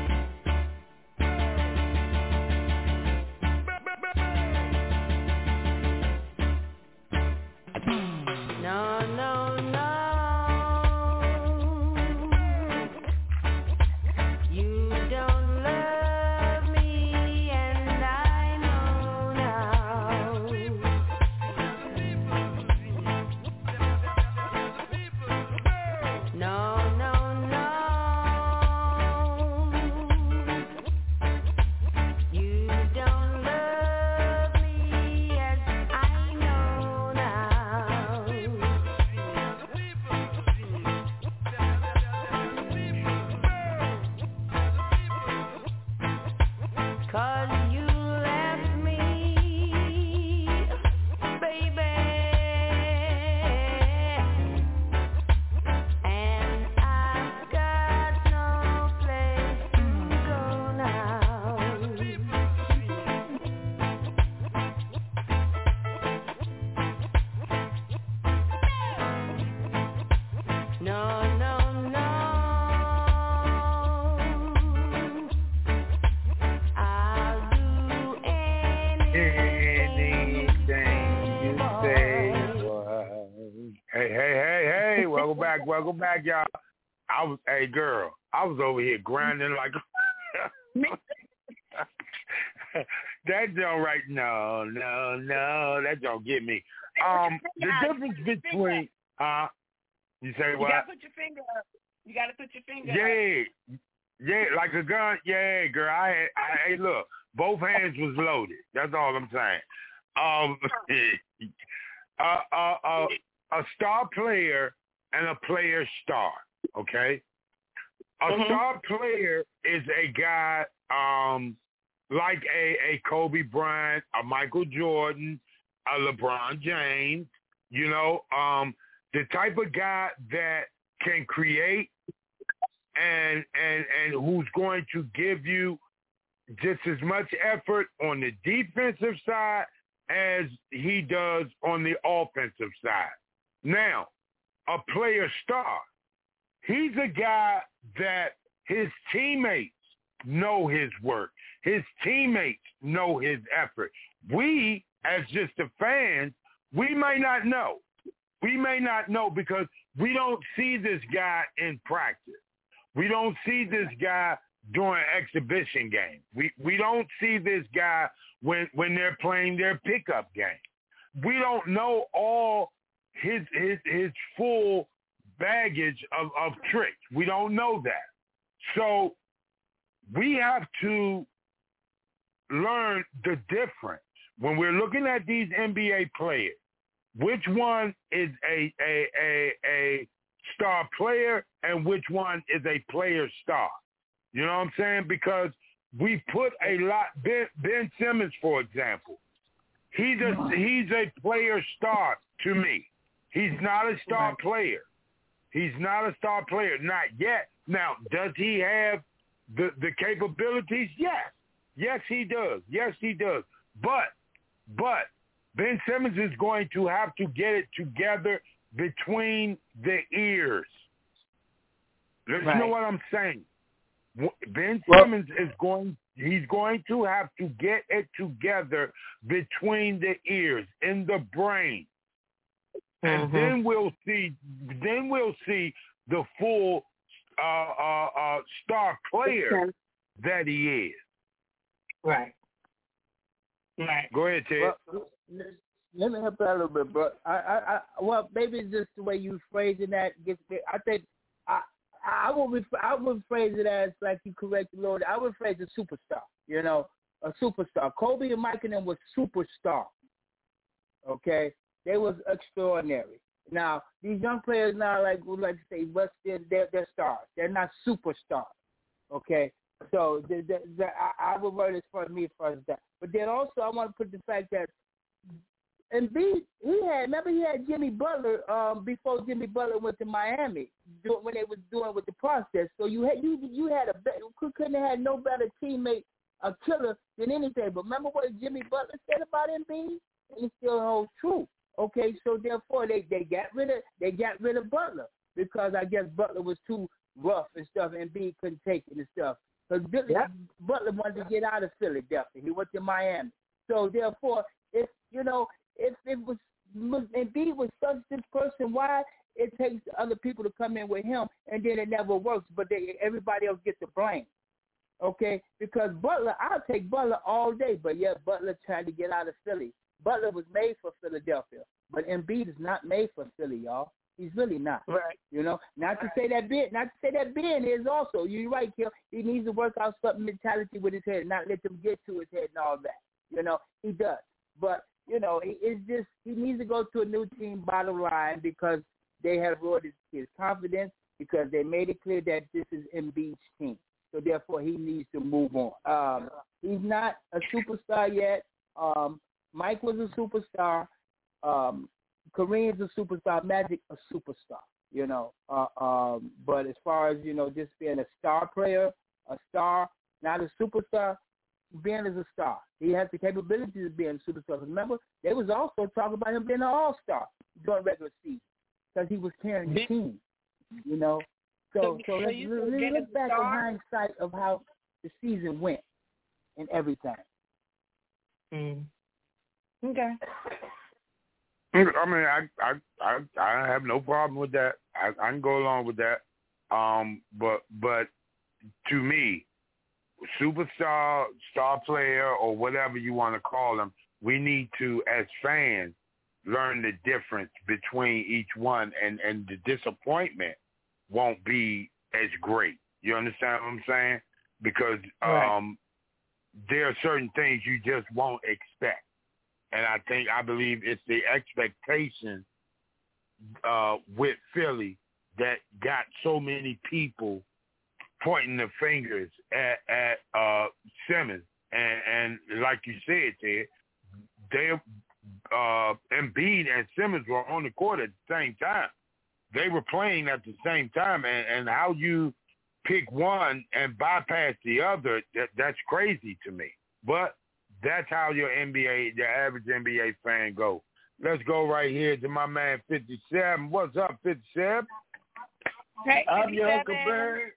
No, no, no. You don't love me, and I know now. No, no, no. You don't love me, as I know now. Cause you left me, baby, and I've got no place to go now. No, no, no. I'll do anything, Anything you say. boy. Hey, hey, hey, hey. Welcome back. Welcome back, y'all. I was, hey, girl, I was over here grinding like that don't right. No, no, no. That don't get me. Um, the difference between, uh, you say what? You got to put your finger up. You got to put your finger up. Yeah. Yeah, like a gun. Yeah, girl. I had, I, hey, look, both hands was loaded. That's all I'm saying. Um, uh, uh, uh, a star player and a player star, okay? A Mhm. star player is a guy um, like a, a Kobe Bryant, a Michael Jordan, a LeBron James, you know, um, the type of guy that can create and and and who's going to give you just as much effort on the defensive side as he does on the offensive side. Now, a player star, he's a guy that his teammates know his work. His teammates know his effort. We, as just the fans, we may not know. We may not know because we don't see this guy in practice. We don't see this guy during exhibition games. We we don't see this guy when when they're playing their pickup game. We don't know all his his his full baggage of, of tricks. We don't know that. So we have to learn the difference when we're looking at these N B A players. Which one is a a a, a star player and which one is a player star? You know what I'm saying? Because we put a lot. Ben, Ben Simmons, for example, he's a he's a player star to me. He's not a star right. player. He's not a star player, not yet. Now, does he have the the capabilities? Yes, yes he does. Yes he does. But but Ben Simmons is going to have to get it together between the ears. Listen right. to what I'm saying. Ben Simmons well, is going, he's going to have to get it together between the ears, in the brain. And mm-hmm. then we'll see, then we'll see the full uh, uh, uh, star player that he is. Right. Right. Go ahead, Ted. Well, let me help out a little bit, bro. I, I, I, well, maybe it's just the way you phrasing that gets me. I think I, I would, I would phrase it as like you corrected, Lord. I would phrase a superstar. You know, a superstar. Kobe and Mike and them were superstars. Okay, they was extraordinary. Now these young players now, like would like to say, but they're, they're, they're stars. They're not superstars. Okay, so the, the, the, I, I would word as far as me as far as that. But then also I want to put the fact that. And B, he had, remember he had Jimmy Butler um, before Jimmy Butler went to Miami do, when they was doing with the process. So you had you you had a you couldn't have had no better teammate, a killer than anything. But remember what Jimmy Butler said about Embiid? And it still holds true. Okay, so therefore they, they got rid of they got rid of Butler because I guess Butler was too rough and stuff, and Embiid couldn't take it and stuff. Because yeah. Butler wanted to get out of Philadelphia. He went to Miami. So therefore, if you know. If it was Embiid was such this person, why it takes other people to come in with him and then it never works, but they, everybody else gets the blame. Okay? Because Butler, I'll take Butler all day, but yeah, Butler tried to get out of Philly. Butler was made for Philadelphia, but Embiid is not made for Philly, y'all. He's really not. Right. You know, not to say that Ben, not to say that Ben is also. You're right, Kill. He needs to work out some mentality with his head, not let them get to his head and all that. You know, he does. But you know, it's just he needs to go to a new team, bottom line, because they have ruined his, his confidence, because they made it clear that this is Embiid's team. So, therefore, he needs to move on. Um, he's not a superstar yet. Um, Mike was a superstar. Um, Kareem's a superstar. Magic, a superstar, you know. Uh, um, but as far as, you know, just being a star player, a star, not a superstar, Ben is a star. He has the capability of being a superstar. Remember, they was also talking about him being an all-star during regular season because he was carrying the team, you know. So, so, so let's, let's look back in hindsight of how the season went and everything. Mm. Okay. I mean, I, I I I have no problem with that. I, I can go along with that. Um, but but to me, superstar, star player, or whatever you want to call them, we need to, as fans, learn the difference between each one, and, and the disappointment won't be as great. You understand what I'm saying? Because um, right. there are certain things you just won't expect. And I think, I believe it's the expectation uh, with Philly that got so many people pointing the fingers at, at uh, Simmons. And, and like you said, Ted, they, uh, Embiid and Simmons were on the court at the same time. They were playing at the same time. And, and how you pick one and bypass the other, that, that's crazy to me. But that's how your N B A, the average N B A fan go. Let's go right here to my man fifty-seven. What's up, fifty-seven? Hey, I'm your Uncle Bird.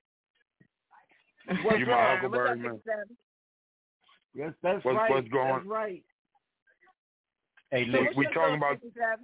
What's you my Uncle Bird, man. Yes, that's what's, right. What's going? That's right. Hey, look, we, we talking about.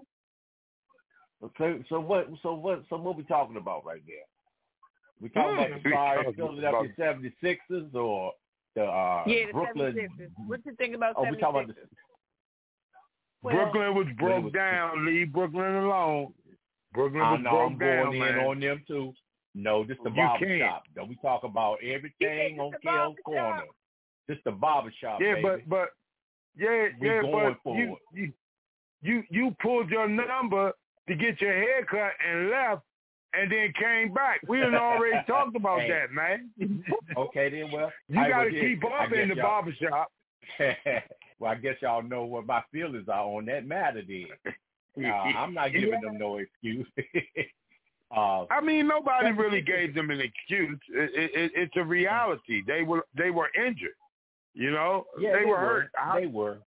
Okay, so what? So what? So what we talking about right there? We talking mm. about the sorry Philadelphia seventy-sixers or the uh, yeah, the Brooklyn? seventy-sixers. What you think about oh, seventy-sixers? We talking about the, well, Brooklyn was broke was, down. Leave Brooklyn alone. Brooklyn was I know, broke I'm down, going man. in on them too. No, this the barbershop. Don't we talk about everything on Kale's Corner? This the barbershop, yeah, baby. but but yeah, we yeah, going but for you, it. you you you pulled your number to get your hair cut and left, and then came back. We done already talked about hey. that, man. Okay, then, well. You I, got to well, keep up in the y'all, barbershop. Well, I guess y'all know what my feelings are on that matter then. Uh, I'm not giving yeah. them no excuse. uh, I mean, nobody really gave them an excuse. It, it, it, it's a reality. They were they were injured. You know, yeah, they, they were, were hurt. They were.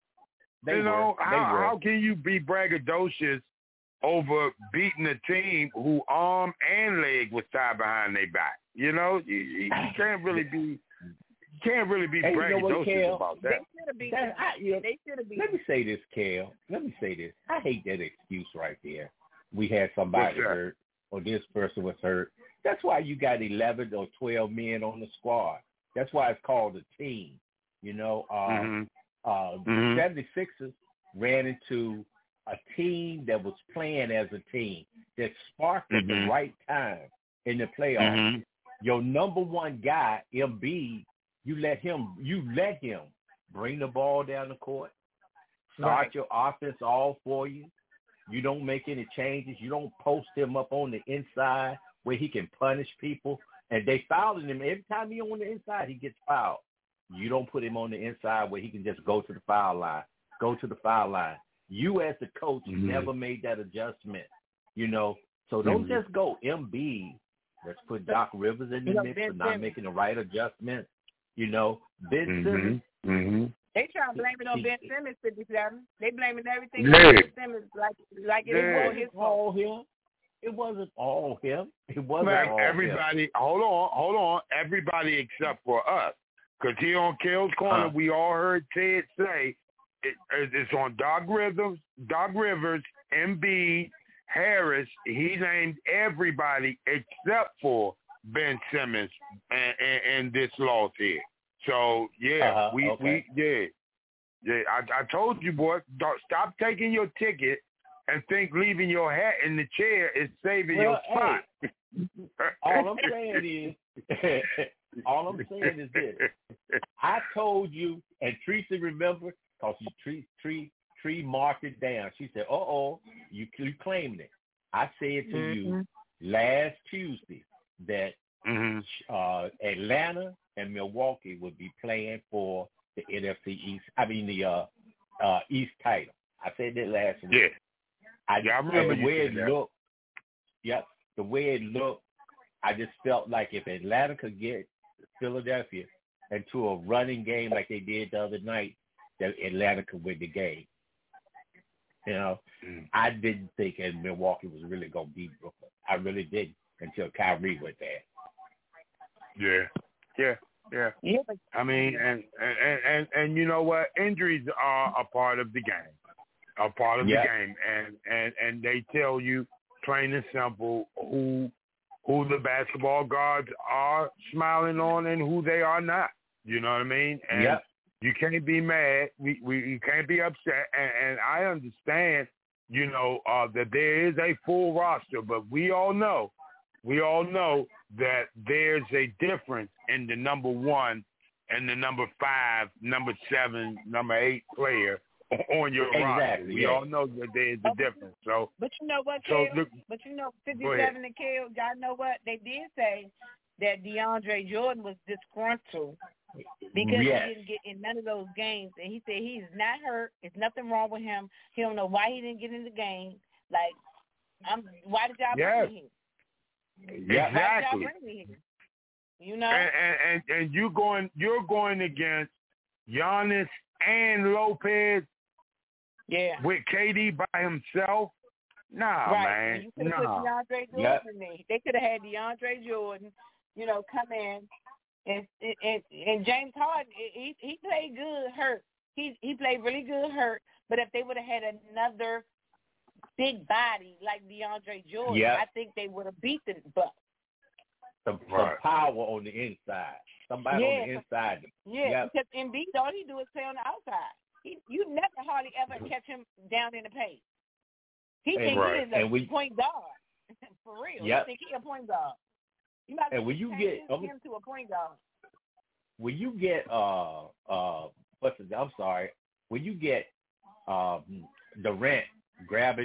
They you know, were. how, they were. how can you be braggadocious over beating a team who arm and leg was tied behind their back? You know, you, you can't really be you can't really be hey, braggadocious you know what, about that. They should have beat that I, you know, They should have beat Let me say this, Kel. Let me say this. I hate that excuse right there. We had somebody hurt, or this person was hurt. That's why you got eleven or twelve men on the squad. That's why it's called a team. You know, uh, Mm-hmm. uh, Mm-hmm. the seventy-sixers ran into a team that was playing as a team that sparked at Mm-hmm. the right time in the playoffs. Mm-hmm. Your number one guy, M B, you let him you let him bring the ball down the court, start Right. your offense all for you. You don't make any changes. You don't post him up on the inside where he can punish people. And they fouling him. Every time he's on the inside, he gets fouled. You don't put him on the inside where he can just go to the foul line. Go to the foul line. You as the coach Mm-hmm. never made that adjustment, you know. So don't Mm-hmm. just go M B. Let's put Doc Rivers in the You know, mix Ben for not Simmons. making the right adjustment. You know, Ben Mm-hmm. Simmons. Mm-hmm. They try to blame it on Ben Simmons fifty-seven. They blaming everything Yeah. on Ben Simmons like like it Yeah. was his It wasn't fault. all him. It wasn't all him. It wasn't Man, all everybody, him. hold on, hold on. Everybody except for us. Because here on Kel's Corner, Uh. we all heard Ted say it, it's on Doc Rivers, Doc Rivers, Embiid, Harris. He named everybody except for Ben Simmons and, and, and this loss here. So, yeah, Uh-huh, we, okay. we, yeah. Yeah, I, I told you, boy, don't, stop taking your ticket and think leaving your hat in the chair is saving Well, your spot. hey, all I'm saying is, all I'm saying is this. I told you, and Tracy remembered, because Tree, Tree, Tree marked it down. She said, uh-oh, you, you claimed it. I said to Mm-hmm. you last Tuesday that Mm-hmm. uh, Atlanta and Milwaukee would be playing for the N F C East, I mean the uh, uh, East title. I said that last week. Yeah. I, Yeah, I remember the you way it saying that. looked. Yep, the way it looked, I just felt like if Atlanta could get Philadelphia into a running game like they did the other night, that Atlanta could win the game. You know, Mm. I didn't think that Milwaukee was really going to beat Brooklyn. I really didn't until Kyrie went there. Yeah. Yeah. Yeah. Yeah, but I mean, and, and, and, and you know what? Injuries are a part of the game, a part of Yeah. the game. And, and, and they tell you plain and simple who who the basketball guards are smiling on and who they are not. You know what I mean? And Yep. you can't be mad. We, we you can't be upset. And, and I understand, you know, uh, that there is a full roster, but we all know, we all know that there's a difference in the number one and the number five, number seven, number eight player on your Exactly, roster. We yeah. all know that there's a difference. So, but you know what, so Kale? look, But you know, Go ahead. fifty-seven and Kale, y'all know what? They did say that DeAndre Jordan was disgruntled because Yes. he didn't get in none of those games. And he said he's not hurt. There's nothing wrong with him. He don't know why he didn't get in the game. Like, I'm, why did y'all Yes. bring me here? Why did exactly. y'all bring me here? You know? And, and, and, and you going, you're going against Giannis and Lopez Yeah. with K D by himself. Nah, right. man. And you could have Nah. put DeAndre Jordan Yep. in there. They could have had DeAndre Jordan, you know, come in. And and, and James Harden, he he played good hurt. He he played really good hurt. But if they would have had another big body like DeAndre Jordan, Yep. I think they would have beat the Bucks. Some, some Right. power on the inside. Somebody Yeah. on the inside. Yeah, Yep. because Embiid, all he do is play on the outside. He, you never hardly ever catch him down in the paint. He And- think Right. he is a and we- point guard. For real. Yep. He think he a point guard. You might And when you change get- his- okay. him to a point guard. When you get uh uh what's it, I'm sorry, when you get um Durant grabbing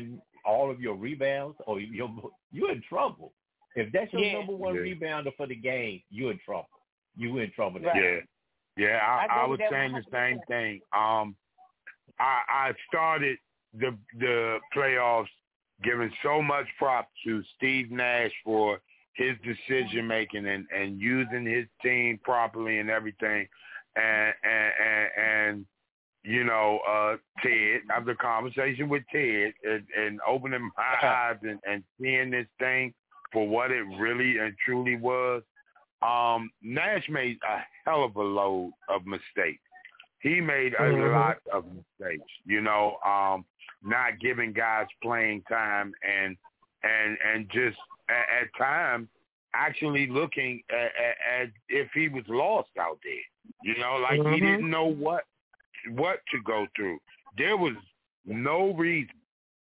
all of your rebounds, or you're you're in trouble. If that's your Yeah. number one Yeah. rebounder for the game, you're in trouble. You in trouble. Now. Yeah, yeah. I, I I, agree was with that saying the one same hundred percent. thing. Um, I, I started the the playoffs giving so much props to Steve Nash for his decision making and, and using his team properly and everything, and and and, and you know, uh, Ted. After conversation with Ted and, and opening my eyes and, and seeing this thing for what it really and truly was. Um, Nash made a hell of a load of mistakes. He made a Mm-hmm. lot of mistakes, you know, um, not giving guys playing time and and and just at, at times actually looking at, at, at if he was lost out there, you know, like Mm-hmm. he didn't know what what to go through. There was no reason,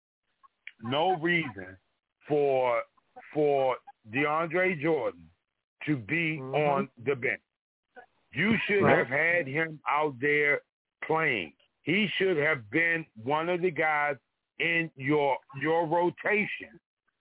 no reason for for DeAndre Jordan to be Mhm. on the bench. You should Right. have had him out there playing. He should have been one of the guys in your your rotation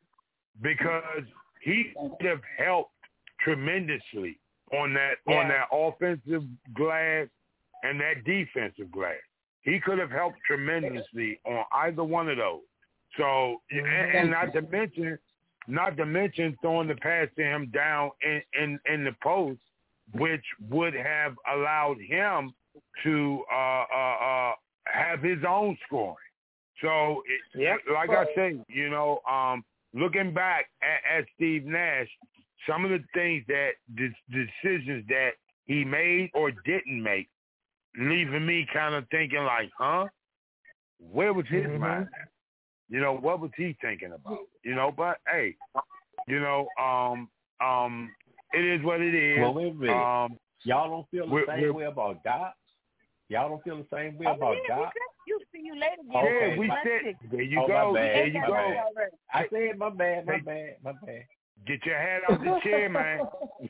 because he could have helped tremendously on that Yeah. on that offensive glass and that defensive glass. He could have helped tremendously on either one of those. So, and, and not to mention, not to mention throwing the pass to him down in, in, in the post, which would have allowed him to uh, uh, uh, have his own scoring. So, it, Yep. like I say, you know, um, looking back at, at Steve Nash, some of the things that the decisions that he made or didn't make, leaving me kind of thinking like, huh? Where was his Mhm. mind at? You know, what was he thinking about? You know, but hey, you know, um, um, it is what it is. Well, wait a minute. Um, Y'all don't feel the we're- same we're- way about Doc? Y'all don't feel the same way Oh, about yeah, Doc? we you see you later. Oh, yeah, okay, we my- said, there you Oh, my go, bad, there you my go. bad. Already. I said my bad, my Hey. bad, my bad. Get your head out the chair, man.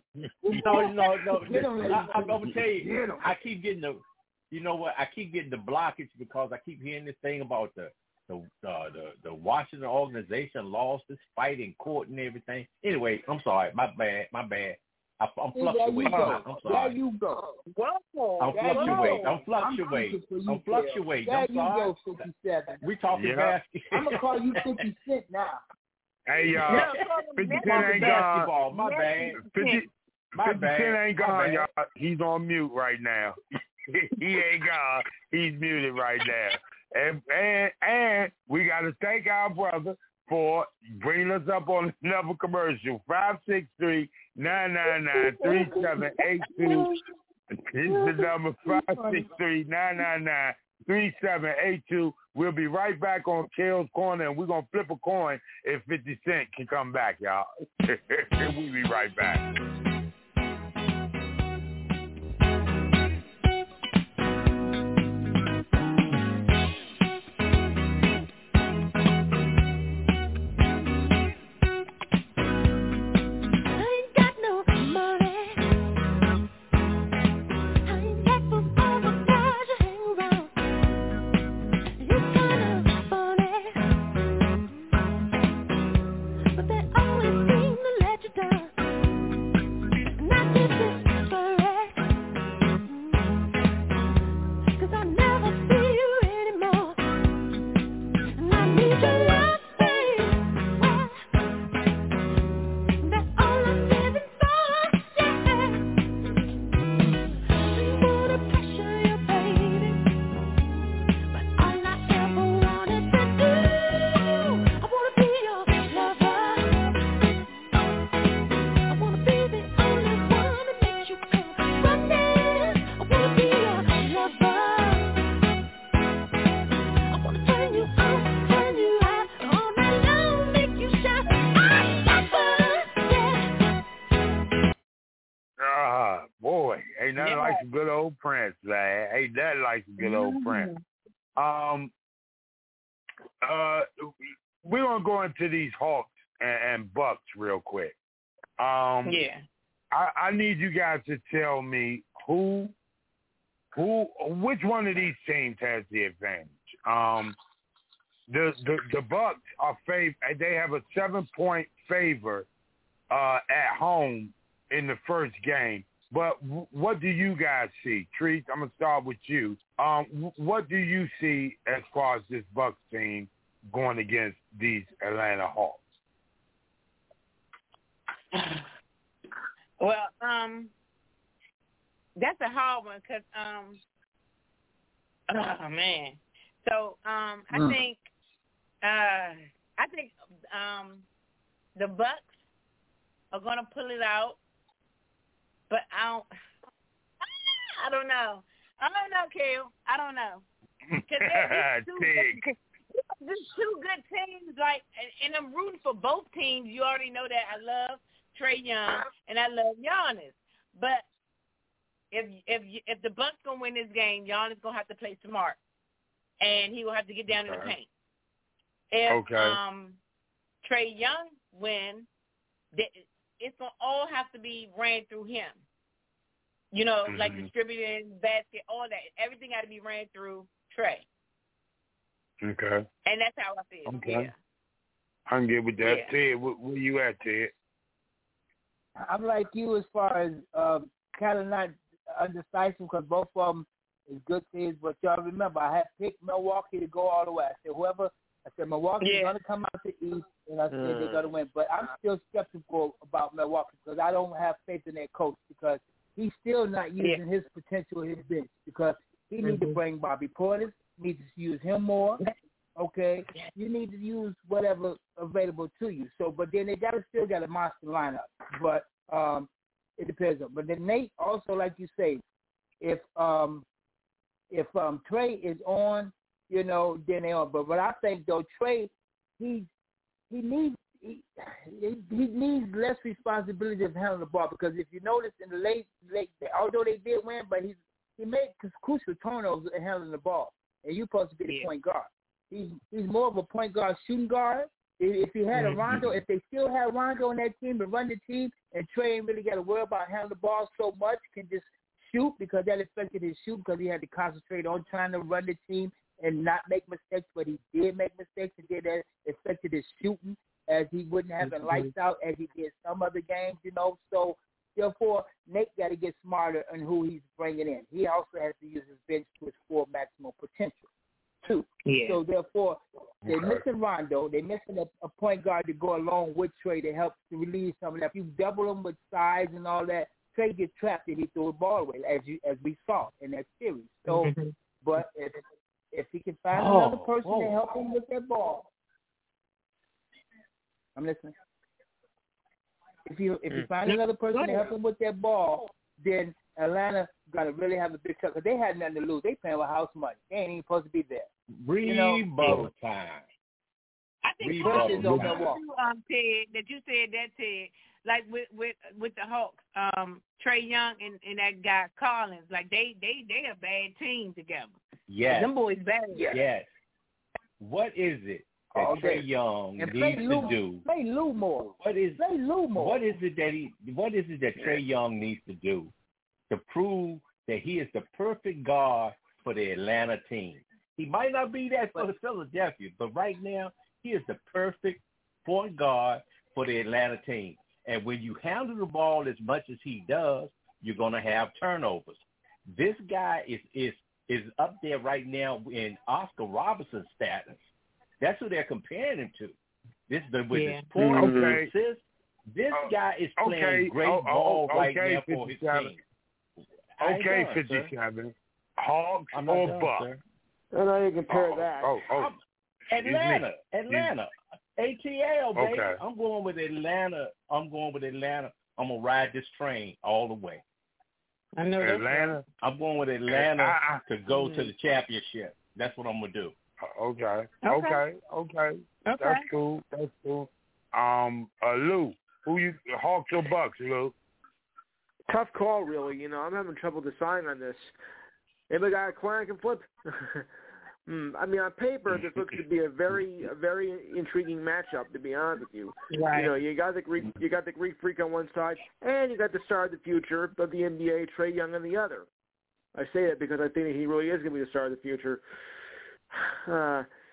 No, no, no. Get 'em, ladies. I, I'm gonna tell you, Get 'em. I keep getting the, you know what? I keep getting the blockage because I keep hearing this thing about the the uh, the the Washington organization lost this fight in court and everything. Anyway, I'm sorry, my bad, my bad. I, I'm See, there you fluctuating. go. I'm There sorry. you go. Whoa. I'm There you fluctuating. go. I'm fluctuating. I'm, for you, I'm fluctuating. There I'm you sorry. go, fifty-seven. We talking Yeah. basketball. I'm gonna call you fifty Cent now. Hey, y'all, Yeah, fifty yeah. Cent ain't gone. basketball. My bad. fifty, My fifty bad. Cent ain't My gone, bad. y'all. He's on mute right now. He ain't gone. He's muted right now. And and and we got to thank our brother for bringing us up on another commercial. Five six three nine nine nine three seven eight two. This is the number five six three nine nine nine three seven eight two. We'll be right back on Kale's Corner, and we're gonna flip a coin if fifty Cent can come back, y'all. We'll be right back. I ain't got no money. I ain't got for all the guys you hang around. It's kinda funny, but they always seem to let you down. And I get discouraged, 'cause I never see you anymore. And I need your love, babe. That's all I'm living for, yeah. Ain't gonna pressure you, baby, but all I ever wanted to do, I wanna be your lover. I wanna be the only one that makes you come running. I wanna be your lover. I wanna turn you on, turn you out, all night long, make you shine. I'm lover, yeah. Ah, boy, ain't nothing Yeah. like some good old Prince, man. Ain't nothing like some good old Prince. Um, uh, we're gonna go into these Hawks and, and Bucks real quick. Um, Yeah. I, I need you guys to tell me who, who, which one of these teams has the advantage. Um, the the, the Bucks are fav- They have a seven point favor uh, at home in the first game. But w- what do you guys see, Treat? I'm gonna start with you. Um, w- what do you see as far as this Bucks team going against these Atlanta Hawks? Well, um, that's a hard one because, um, oh man. So um, I Mm. think, uh, I think um, the Bucks are gonna pull it out, but I don't. I don't know. I don't know, Kel. I don't know. Because they're two, good, these two good teams, like, and, and I'm rooting for both teams. You already know that I love Trae Young and I love Giannis. But if if if the Bucks gonna win this game, Giannis gonna have to play smart, and he will have to get down okay. in the paint. If okay. um, Trae Young win, it's gonna all have to be ran through him. You know, mm-hmm. like distributing, basket, all that. Everything got to be ran through Trae. Okay. And that's how I feel. Okay. Yeah. I'm good with that. Yeah. Ted, where, where you at, Ted? I'm like you as far as um, kind of not undecisive because both of them is good teams. But y'all remember, I had picked Milwaukee to go all the way. I said whoever, I said Milwaukee's yeah. going to come out the East, and I said Mm. they're going to win. But I'm still skeptical about Milwaukee because I don't have faith in their coach because he's still not using yeah. his potential in his bench because he mm-hmm. needs to bring Bobby Portis, needs to use him more. Okay, you need to use whatever available to you. So, but then they got to still got a monster lineup. But um, it depends on. But then Nate also, like you say, if um, if um, Trae is on, you know, then they on. But what I think though, Trae, he he needs he, he needs less responsibility of handling the ball because if you notice in the late late, although they did win, but he's he made crucial turnovers in handling the ball, and you're supposed to be the yeah. point guard. He's he's more of a point guard shooting guard. If, if he had a Rondo, if they still had Rondo on that team and run the team, and Trae ain't really got to worry about handling the ball so much, can just shoot because that affected his shoot because he had to concentrate on trying to run the team and not make mistakes, but he did make mistakes and did that affected his shooting as he wouldn't have been lights out as he did some other games, you know. So therefore, Nate got to get smarter on who he's bringing in. He also has to use his bench to his full maximum potential. Too. Yeah. So therefore, they're okay. missing Rondo. They're missing a, a point guard to go along with Trae to help to relieve some of that. If you double him with size and all that, Trae gets trapped and he throws the ball away, as you as we saw in that series. So, mm-hmm. but if if he can find oh, another person oh. to help him with that ball, I'm listening. If you if you find another person to help him with that ball, then Atlanta got to really have a big chuck because they had nothing to lose. They paying with house money. They ain't even supposed to be there. Rebuttal you know? time. I think Rebuttal time. you, um, Ted, that you said that, Ted, like with with with the Hawks, um, Trae Young and, and that guy Collins, like they they they a bad team together. Yes. Them boys bad. Yes. yes. What is it that All Trae day. Young and needs Lou, to do? Play Lou more. What is play Lou more. What is it that he? What is it that Trae Young needs to do to prove that he is the perfect guard for the Atlanta team? He might not be that for the Philadelphia, but right now he is the perfect point guard for the Atlanta team. And when you handle the ball as much as he does, you're going to have turnovers. This guy is is is up there right now in Oscar Robertson status. That's who they're comparing him to. This with yeah. his points, Okay. assists. This Uh, guy is playing okay. great Oh, oh, ball okay, right now for his team. Okay, done, fifty-seven. Hawks I'm or done, Bucks? sir. I don't know you compare Oh, that. oh, oh. Atlanta, Atlanta, A T L, baby. Okay. I'm going with Atlanta. I'm going with Atlanta. I'm gonna ride this train all the way. I know that. Atlanta. I'm going with Atlanta I, I, to go to the championship. That's what I'm gonna do. Okay. Okay. Okay. Okay. Okay. That's cool. That's cool. Um, uh, Lou, who you Hawks or Bucks, Lou? Tough call, really. You know, I'm having trouble deciding on this. Anybody got a coin I can flip? mm, I mean, on paper, this looks to be a very, a very intriguing matchup. To be honest with you, Right. you know, you got the Greek, you got the Greek Freak on one side, and you got the star of the future of the N B A, Trae Young, on the other. I say that because I think that he really is going to be the star of the future. Uh,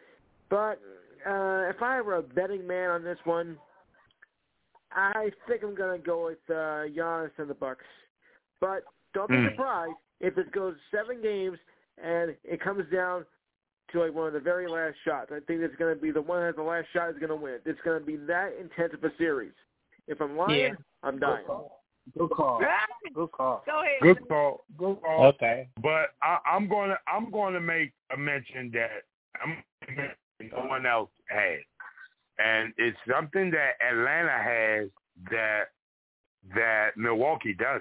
But uh, if I were a betting man on this one, I think I'm going to go with uh, Giannis and the Bucks. But don't be Mm. surprised if it goes seven games and it comes down to like one of the very last shots. I think it's going to be the one that has the last shot is going to win. It's going to be that intense of a series. If I'm lying, Yeah. I'm dying. Good call. Good call. Go ahead. Good call. Good call. Okay. But I, I'm going to I'm going to make a mention that I'm no one else has, and it's something that Atlanta has that that Milwaukee doesn't.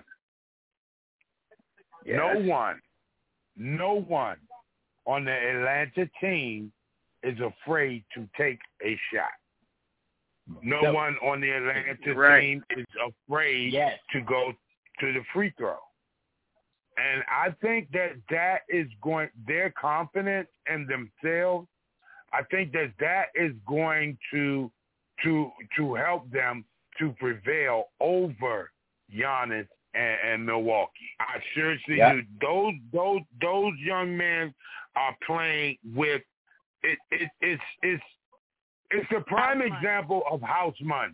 Yes. No one, no one on the Atlanta team is afraid to take a shot. No So- one on the Atlanta Right. team is afraid Yes. to go to the free throw. And I think that that is going, their confidence in themselves, I think that that is going to to to help them to prevail over Giannis and, and Milwaukee. I seriously Yep. do. Those those those young men are playing with it. It it's it's it's a prime House money. example of house money.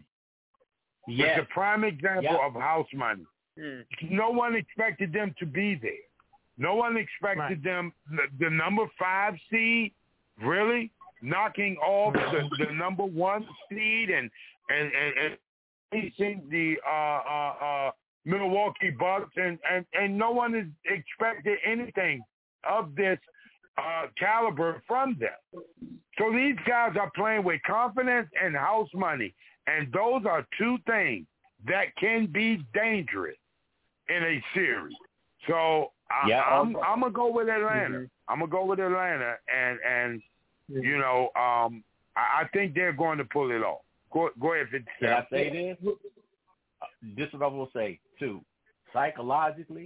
Yes. It's a prime example Yep. of house money. Mm. No one expected them to be there. No one expected Right. them, the, the number five seed, really knocking off the, the number one seed and and and, and facing the uh, uh, uh, Milwaukee Bucks, and, and, and no one is expected anything of this uh, caliber from them. So these guys are playing with confidence and house money, and those are two things that can be dangerous in a series. So I, Yeah. I'm I'm gonna go with Atlanta. Mhm. I'm gonna go with Atlanta, and and you know um, I, I think they're going to pull it off. Go go ahead, fifty Can I seven. say this? Uh, This is what I'm going to say, too. Psychologically,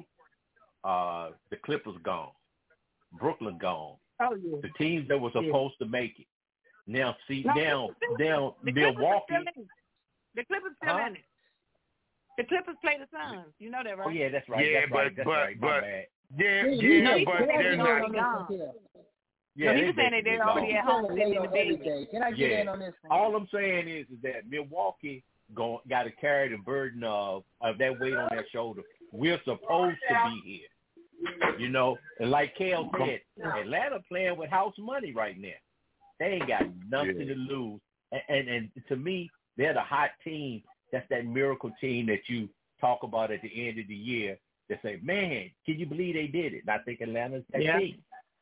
uh, the Clippers gone. Brooklyn gone. Oh, yeah. The teams that were supposed to make it. Now, see, No, now, now The Clippers are Milwaukee. still in it. The Clippers still Huh? in it. The Clippers play the Suns. You know that, right? Oh, yeah, that's right. Yeah, that's but right. That's but right. My but bad. yeah He- yeah, No, he but said they're they not. already gone. Yeah, he they was saying that basically they're already gone. at home sitting in the bed. Can I get Yeah. in on this one? All I'm saying is, is that Milwaukee go, got to carry the burden of, of that weight on their shoulder. We're supposed to be here. You know, and like Kale said, Atlanta playing with house money right now. They ain't got nothing Yeah. to lose. And, and and to me, they're the hot team. That's that miracle team that you talk about at the end of the year. They say, man, can you believe they did it? And I think Atlanta's that Yeah. team.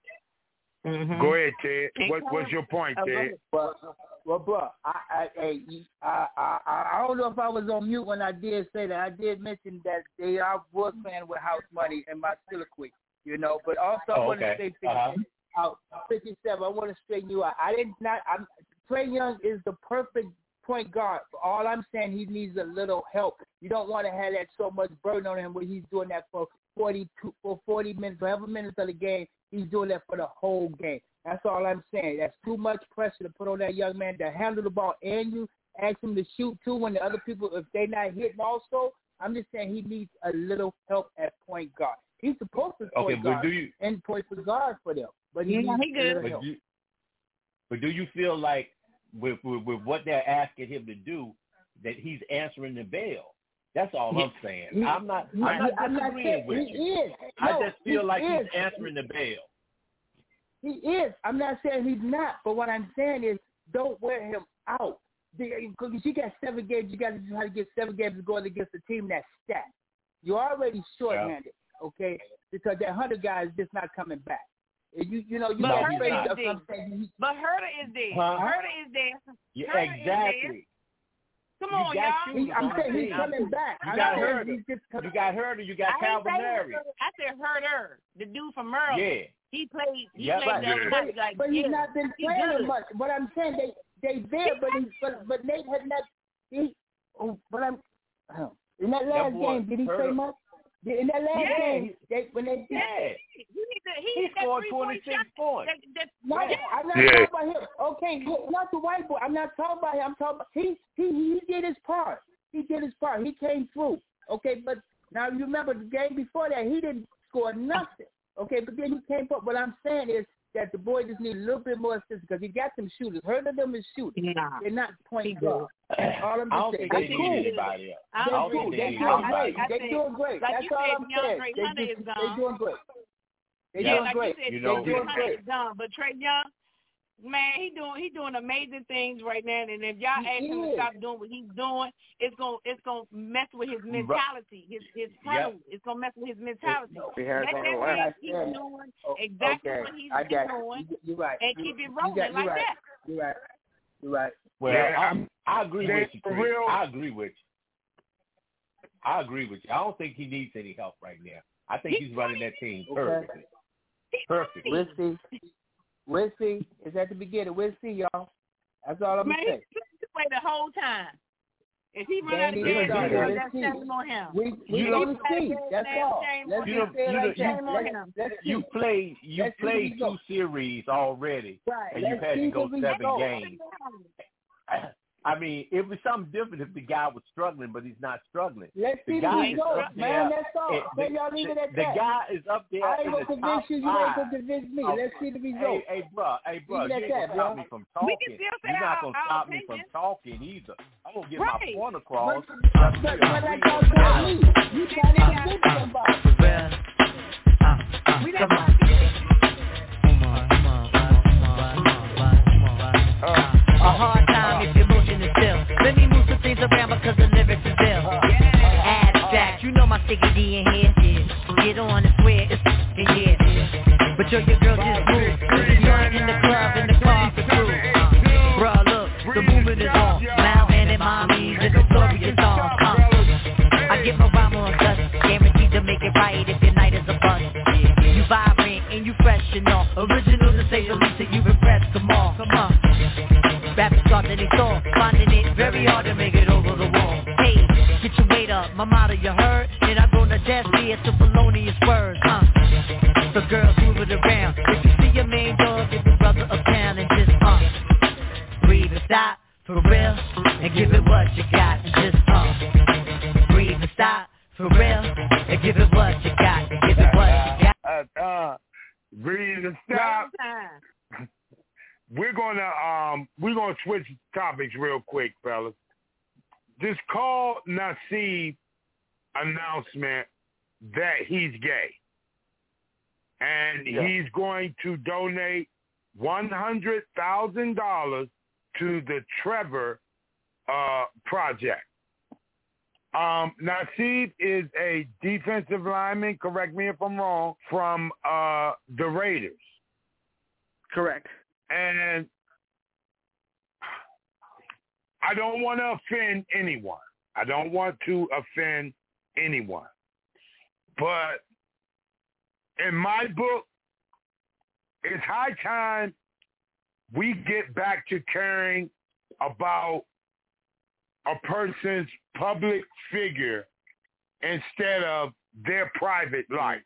Mm-hmm. Go ahead, Ted. What, what's your point, Oh, go Ted? ahead. Well, well, bro, I, I, I, I, I, I don't know if I was on mute when I did say that. I did mention that they are was playing with house money in my soliloquy, you know. But also, I Oh, want to okay. say Uh-huh. out fifty-seven. I want to straighten you out. I did not. I'm Trae Young is the perfect point guard. All I'm saying, he needs a little help. You don't want to have that so much burden on him when he's doing that for forty-two, for forty minutes, whatever minutes of the game. He's doing that for the whole game. That's all I'm saying. That's too much pressure to put on that young man to handle the ball, and you ask him to shoot too when the other people, if they're not hitting also. I'm just saying he needs a little help at point guard. He's supposed to point Okay, but guard do you and point for guard for them, but he Yeah, needs he a good. little but help. do, but do you feel like with, with with what they're asking him to do that he's answering the bell? That's all I'm saying. He- I'm not he- I'm not I'm not disagreeing saying with he you. is. I No, just feel he like is. he's answering the bell. He is. I'm not saying he's not, but what I'm saying is don't wear him out. Because you got seven games, you got to try to get seven games going against a team that's stacked. You're already shorthanded, okay? Because that Hunter guy is just not coming back. And you, you know, you But got Hunter trades is up. there. I'm saying he- But Herder is there. Huh? Herder is there. Yeah, Herder is exactly. Come You on, got y'all. you. he, I'm on saying the he's team. coming back. You I'm got saying Herder. he's just coming. You got Herder. You got I Calvin didn't say Murray. Herder. I said Herder, the dude from Maryland. Yeah. He played. He Yep. played the other Yeah. night. Like, But he's yeah, not been he's playing good. much. What I'm saying, they they there, but he, but but Nate had not. He, oh, but I'm oh, in that last boy, game. Did he play Herder- much? In that last Yeah. game, they, when they Yeah. He need to. He, He need that scored three-point twenty-six shot. points. That, that, No, yeah. I'm not Yeah. talking about him. Okay, not the white boy. I'm not talking about him. I'm talking about he he he did his part. He did his part. He came through. Okay, but now you remember the game before that he didn't score nothing. Okay, but then he came up. What I'm saying is that the boy just need a little bit more assistance because he got them shooters. Heard of them is shooters. Nah. They're not point guard. That's all I'm I don't just saying. think they They're need cool. anybody else. I I don't They're think cool. they They're need doing anybody great. else. They're doing great. Like That's you all said, I'm saying. DeAndre They Hunter just, is gone. they're doing great. They're Yeah, doing like great. you said, You know, Trey doing Hunter great. is gone, but Trey Young, man, he doing he doing amazing things right now. And if y'all He ask him to is. stop doing what he's doing, it's gonna it's gonna mess with his mentality, his his frontal. It's gonna mess with his mentality. We had Let on that the man last. keep doing Oh, exactly okay. what he's I been got doing, you. You're right. and You- keep it you rolling got- you're like right. that. You're right. You're right. Well, Yeah, I, I'm- I agree they- with you, for Chris. real. I agree with you. I agree with you. I don't think he needs any help right now. I think he's running that team Okay. perfectly. Perfect. We'll see. We'll see. It's at the beginning. We'll see, y'all. That's all I'm Man, going to say. he's this way the whole time. If he run They out of ain't gas, even started. girl, Let's that's see. shame on him. We, we You going know- to see. That's all. Shame Let's on You just know- say it you like know- that. Shame on Let's, him. let's see. You played you Let's see the played two result. series already, Right. and Let's you've had see to go the seven result. games. I mean, it was something different if the guy was struggling, but he's not struggling. Let's The see the guy is result, up man. there. That's all. It- So the, y'all leave it at the that. guy is up there I ain't in gonna the top convince you. You ain't five. gonna convince me. of- Let's see the Hey, result. hey, bro, hey, bro, Leave it you at ain't gonna that, stop bro. me from We talking. can still say You're not our- gonna our stop me from opinion. talking either. I'm gonna get Right. my point across. But, but, but like y'all told me, you trying to convince somebody. Well, uh, uh, We come not on. Come on, come on, come on, come on, come on. A hard time if your motion is still. Let me move some things around because the lyrics is ill. Abstract, you know my sticky D in here. Get on and swear it's in here. But yo, your girl just moved. There's a joint in the club in the car for crew. Uh, bruh, look, the movement is on. Smile and at mommies, and the story is on. Uh, I get my rhyme on dust, guaranteed to make it right if your night is a bust. You vibrant and you fresh and all. Original to say the least, and you've impressed them all. Come on. Rappers thought that they saw, finding it very hard to make it over the wall. Hey, get your weight up, my motto you heard. And I go to death here to felonious words, huh? So girls move it around. If you see your main dog, give your brother a pound and just uh breathe and stop for real and give it what you got and just uh breathe and stop for real and give it what you got and give it what you got. Uh, uh, breathe and stop. Time. We're gonna um we're gonna switch topics real quick, fellas. This Call Nassib announcement that he's gay, and Yeah. he's going to donate one hundred thousand dollars to the Trevor uh, project. Um, Nassib is a defensive lineman, correct me if I'm wrong, from uh, the Raiders. Correct. And I don't want to offend anyone. I don't want to offend anyone. But in my book, it's high time we get back to caring about a person's public figure instead of their private life.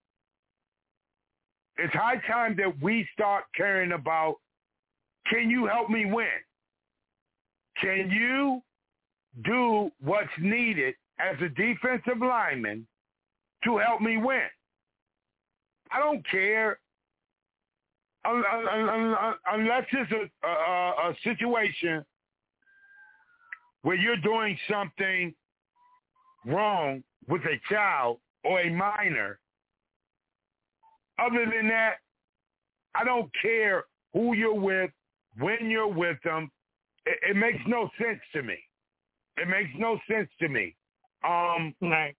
It's high time that we start caring about, can you help me win? Can you do what's needed as a defensive lineman to help me win? I don't care un- un- un- un- unless it's a, a, a situation where you're doing something wrong with a child or a minor. Other than that, I don't care who you're with, when you're with them. It, it makes no sense to me. It makes no sense to me. Um, Right.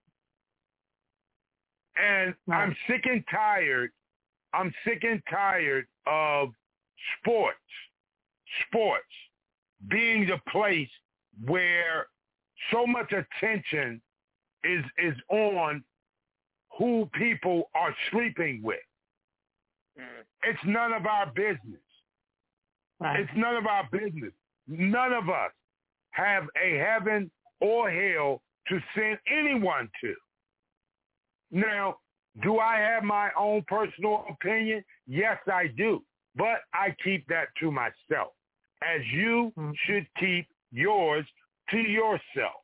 And Right. I'm sick and tired. I'm sick and tired of sports, sports being the place where so much attention is is on who people are sleeping with. It's none of our business. Right. It's none of our business. None of us have a heaven or hell to send anyone to. Now, do I have my own personal opinion? Yes, I do. But I keep that to myself, as you mm-hmm. should keep yours to yourself.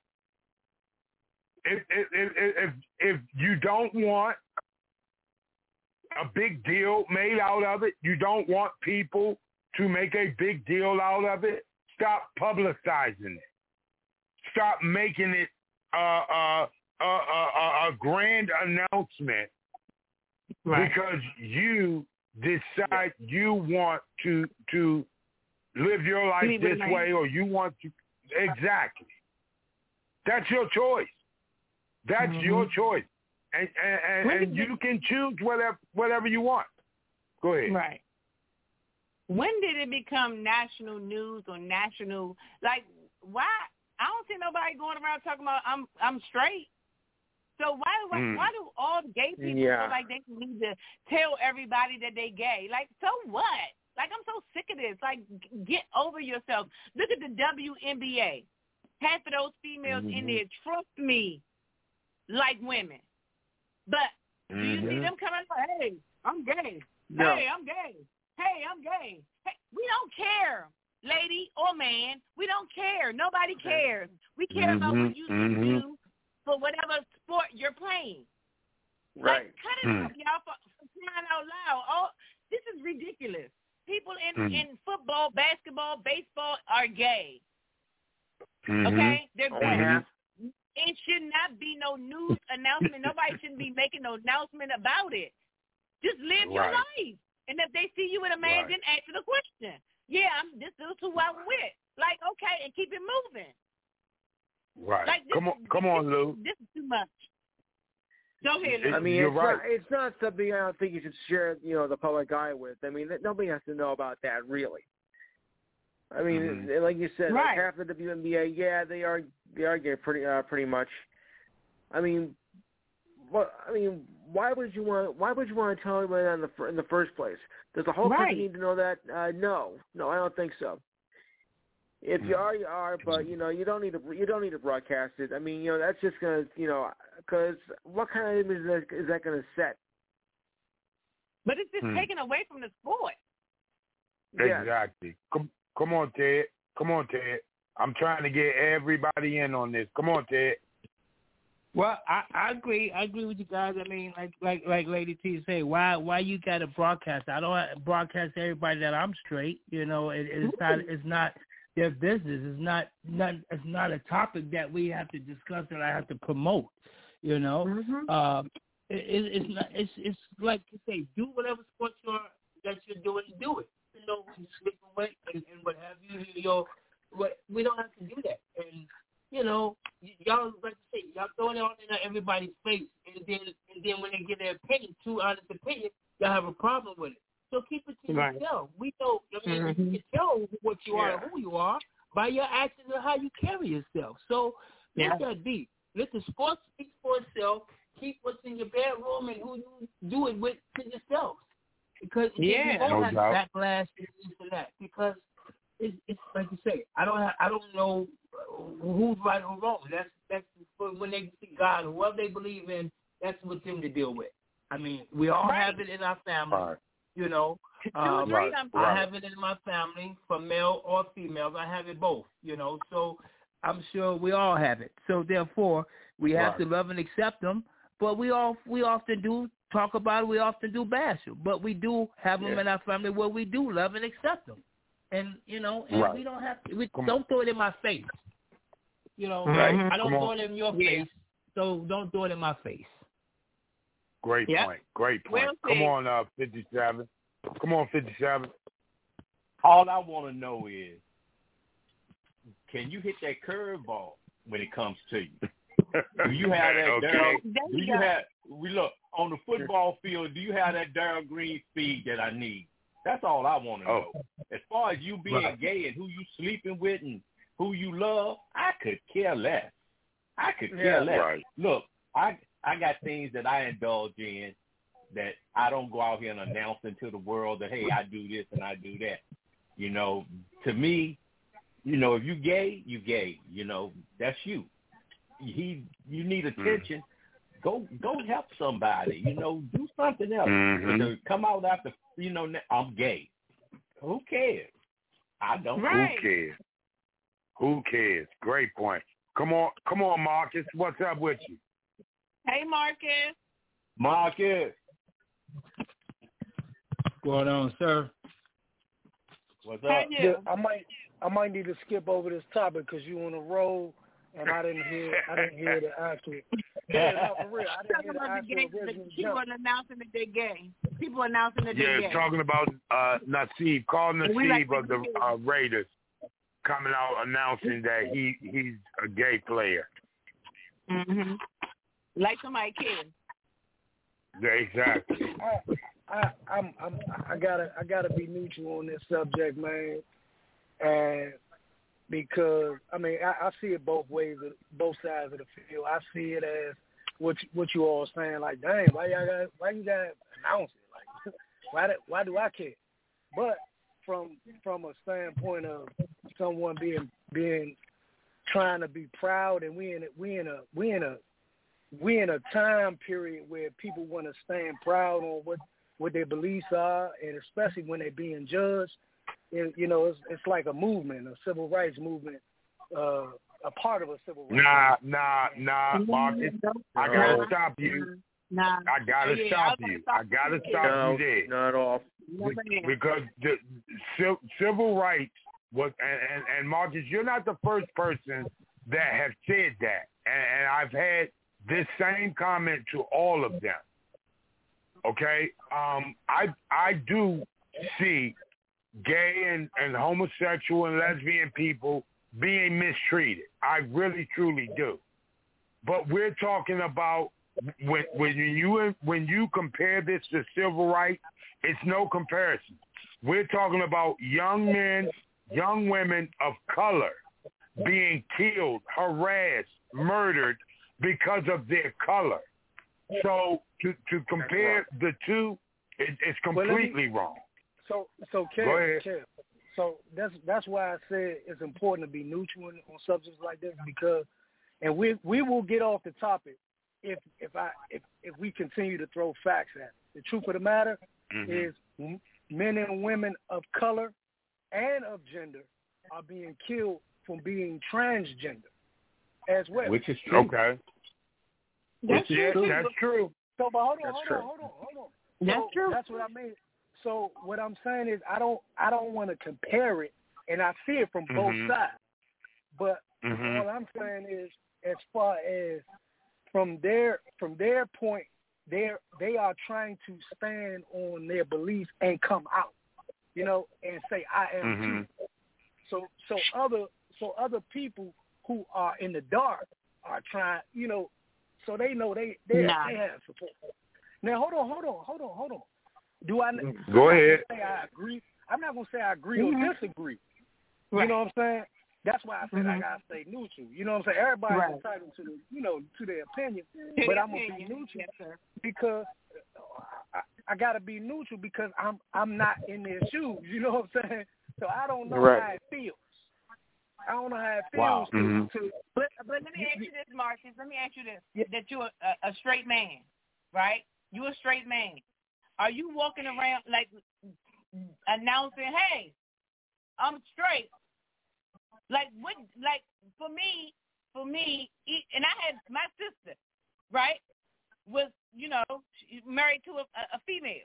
If, if, if, if, if you don't want a big deal made out of it. You don't want people to make a big deal out of it. Stop publicizing it. Stop making it uh, uh, uh, uh, a grand announcement right. because you decide you want to to live your life this way, or you want to exactly. That's your choice. That's mm-hmm. your choice, and and, and, and you can choose whatever whatever you want. Go ahead. Right. When did it become national news or national? Like, why? I don't see nobody going around talking about I'm I'm straight. So why why, mm. why do all gay people yeah. feel like they need to tell everybody that they gay? Like, so what? Like, I'm so sick of this. Like, get over yourself. Look at the W N B A. Half of those females mm-hmm. in there, trust me, like women. But mm-hmm. do you see them coming like, hey, I'm gay. No. Hey, I'm gay. Hey, I'm gay. Hey, we don't care, lady or man. We don't care. Nobody cares. We care mm-hmm. about what you mm-hmm. do for whatever sport you're playing. Right. Like, cut it mm. out, y'all, for, for crying out loud. Oh, this is ridiculous. People in, mm. in football, basketball, baseball are gay. Mm-hmm. Okay? They're oh, gay. yeah. It should not be no news announcement. Nobody shouldn't be making no announcement about it. Just live right. your life. And if they see you with a man, right. then answer the question. Yeah, I'm, this is who I'm with. Like, okay, and keep it moving. Right. Like, this, come on, come on, this, Lou. This is too much. Go ahead, Lou. I mean, You're it's right. not, it's not something I don't think you should share, you know, the public eye with. I mean, nobody has to know about that, really. I mean, mm-hmm. like you said, right. like half the W N B A, yeah, they are they are gay, pretty uh, pretty much. I mean, what? I mean, why would you want? Why would you want to tell anybody that in the in the first place? Does the whole right. country need to know that? Uh, no, no, I don't think so. If you are, you are, but you know, you don't need to. You don't need to broadcast it. I mean, you know, that's just gonna, you know, because what kind of image is that, is that gonna set? But it's just hmm. taken away from the sport. Exactly. Come, come on, Ted. Come on, Ted. I'm trying to get everybody in on this. Come on, Ted. Well, I, I agree. I agree with you guys. I mean, like like like Lady T say, why why you got to broadcast? I don't broadcast to everybody that I'm straight. You know, it, it's not it's not their business. It's not not it's not a topic that we have to discuss and I have to promote. You know, mm-hmm. um, it, it, it's not. It's it's like you say, do whatever sport you're that you're doing, do it. You know, when you're sleeping with and, and what have you. You know, what we don't have to do that. And you know, y- y'all like to say, y'all throwing it all in everybody's face, and then and then when they get their opinion, too honest opinion, y'all have a problem with it. So keep it to right. yourself. We know, I mean, mm-hmm. you can tell what you yeah. are and who you are by your actions and how you carry yourself. So yeah. let that be. Let the sport speak for itself. Keep what's in your bedroom and who you do it with to yourself. Because yeah. you won't no have doubt. backlash and this and that. Because it's, it's like you say, I don't have, I don't know who's right or wrong. That's that's for when they see God or whoever they believe in. That's with them to deal with. I mean, we all right. have it in our family. Right. You know, um, right. I right. have it in my family, for male or females. I have it both. You know, so I'm sure we all have it. So therefore, we have right. to love and accept them. But we all we often do talk about it. We often do bash them. But we do have them yeah. in our family where we do love and accept them. And you know, and right. we don't have to. We Come don't throw it in my face. You know, right. I don't Come throw on. it in your yeah. face. So don't throw it in my face. Great yep. point. Great point. Well Come said. on, uh, fifty-seven. Come on, fifty-seven. All I want to know is, can you hit that curveball when it comes to you? Do you have that okay. Darryl? Do you have? We look on the football field. Do you have that Darryl Green speed that I need? That's all I want to know. Oh. As far as you being Right. gay and who you sleeping with and who you love, I could care less. I could care Yeah, less. right. Look, I I got things that I indulge in that I don't go out here and announcing to the world that, hey, I do this and I do that. You know, to me, you know, if you gay, you gay. You know, that's you. He, you need attention. Mm. Go, go help somebody. You know, do something else. Mm-hmm. But to come out after, you know, I'm gay. Who cares? I don't. Right. Who cares? Who cares? Great point. Come on, come on, Marcus. What's up with you? Hey, Marcus. Marcus. going on, sir? What's How up? you? I might I might need to skip over this topic because you on a roll and I didn't hear I didn't hear the actual. Yeah, no, for real. I didn't Talking hear the about the actual game, the original people jump. announcing that they're gay. People announcing that they're Yeah, gay. talking about uh, Nassib, Carl We like Nassib of the to uh, Raiders, coming out announcing that he he's a gay player. Mm-hmm. Like somebody cares. Yeah, exactly. I, I I'm I'm I gotta I gotta be neutral on this subject, man. And because I mean I, I see it both ways, both sides of the field. I see it as what you, what you all saying, like, dang, why y'all got why you gotta announce it? Like, why do, why do I care? But from from a standpoint of someone being being trying to be proud, and we in a, we in a we in a we in a time period where people want to stand proud on what what their beliefs are, and especially when they're being judged. It, you know, it's, it's like a movement, a civil rights movement, uh, a part of a civil rights Nah, movement. nah, nah, Marcus. I gotta No. stop you. Nah. I gotta Yeah, stop I was you. gonna I gotta stop stop No, you there. not at all. Be- Because the ci- civil rights was, and, and, and Marcus, you're not the first person that have said that, and, and I've had this same comment to all of them. Okay, um, I I do see gay and, and homosexual and lesbian people being mistreated. I really truly do. But we're talking about when when you when you compare this to civil rights, it's no comparison. We're talking about young men, young women of color being killed, harassed, murdered because of their color. So to to compare the two, it, it's completely wrong. So, so Go Kev, ahead. Kev, so that's that's why I said it's important to be neutral on, on subjects like this, because, and we we will get off the topic if if I if if we continue to throw facts at it. The truth of the matter Mm-hmm. is m- men and women of color and of gender are being killed from being transgender as well. Which is true. Okay. That's Yes, true. that's true. So, but hold on, That's hold true. on, hold on, hold on. That's so true. That's what I mean. So what I'm saying is I don't I don't want to compare it, and I see it from both Mhm. sides. But Mhm. all I'm saying is, as far as from their from their point, they they are trying to stand on their beliefs and come out, you know, and say I am Mhm. too. So so other so other people who are in the dark are trying, you know, so they know they they, Nah. they have support. Now hold on, hold on, hold on, hold on. Do I? Go I'm not ahead. gonna say I agree. I'm not gonna say I agree Mhm. or disagree. Right. You know what I'm saying? That's why I said I Mhm. gotta stay neutral. You know what I'm saying? Everybody's Right. entitled to the, you know, to their opinion, To but their I'm gonna be opinion. neutral Yes, sir. because I, I gotta be neutral because I'm I'm not in their shoes. You know what I'm saying? So I don't know Right. how it feels. I don't know how it feels Wow. to, Mhm. to But but let me ask you this, Marcus. Let me ask you this: Yeah. that you're a, a straight man, right? You a straight man. Are you walking around like announcing, "Hey, I'm straight"? Like what? Like for me, for me, e- and I had my sister, right? Was you know she married to a, a female.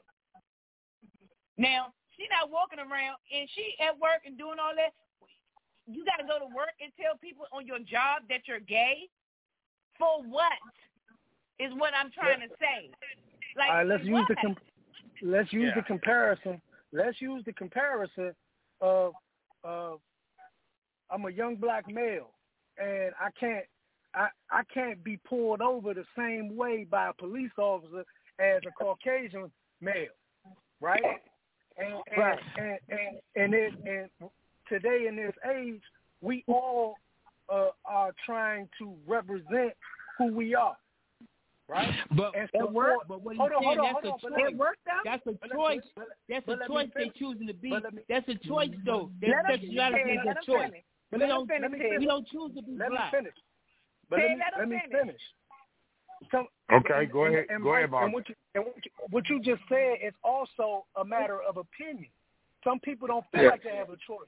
Now she not walking around and she at work and doing all that. You got to go to work and tell people on your job that you're gay? For what? Is what I'm trying to say. Like, all right, let's for use the what? com- let's use Yeah. the comparison. Let's use the comparison of of I'm a young black male, and I can't I I can't be pulled over the same way by a police officer as a Caucasian male, right? And and Right. and and and, it, and today in this age, we all uh, are trying to represent who we are, right? But And it support- worked. But what he's hold on, saying, hold on, that's hold on, a but choice. let It worked out. That's a But let- choice. but let- That's but a let me choice they finish. choosing to be. But let me- That's a choice, though. That Let him sexuality finish. is Let a him choice. finish. We Let him don't. finish. Let me We don't choose to be Let black. me finish. But Say, let me, let him let me finish. finish. So, Okay, and, go and, ahead. And, Go right, ahead, Mark. and what you, and what you, what you just said is also a matter of opinion. Some people don't feel Yeah. like they have a choice.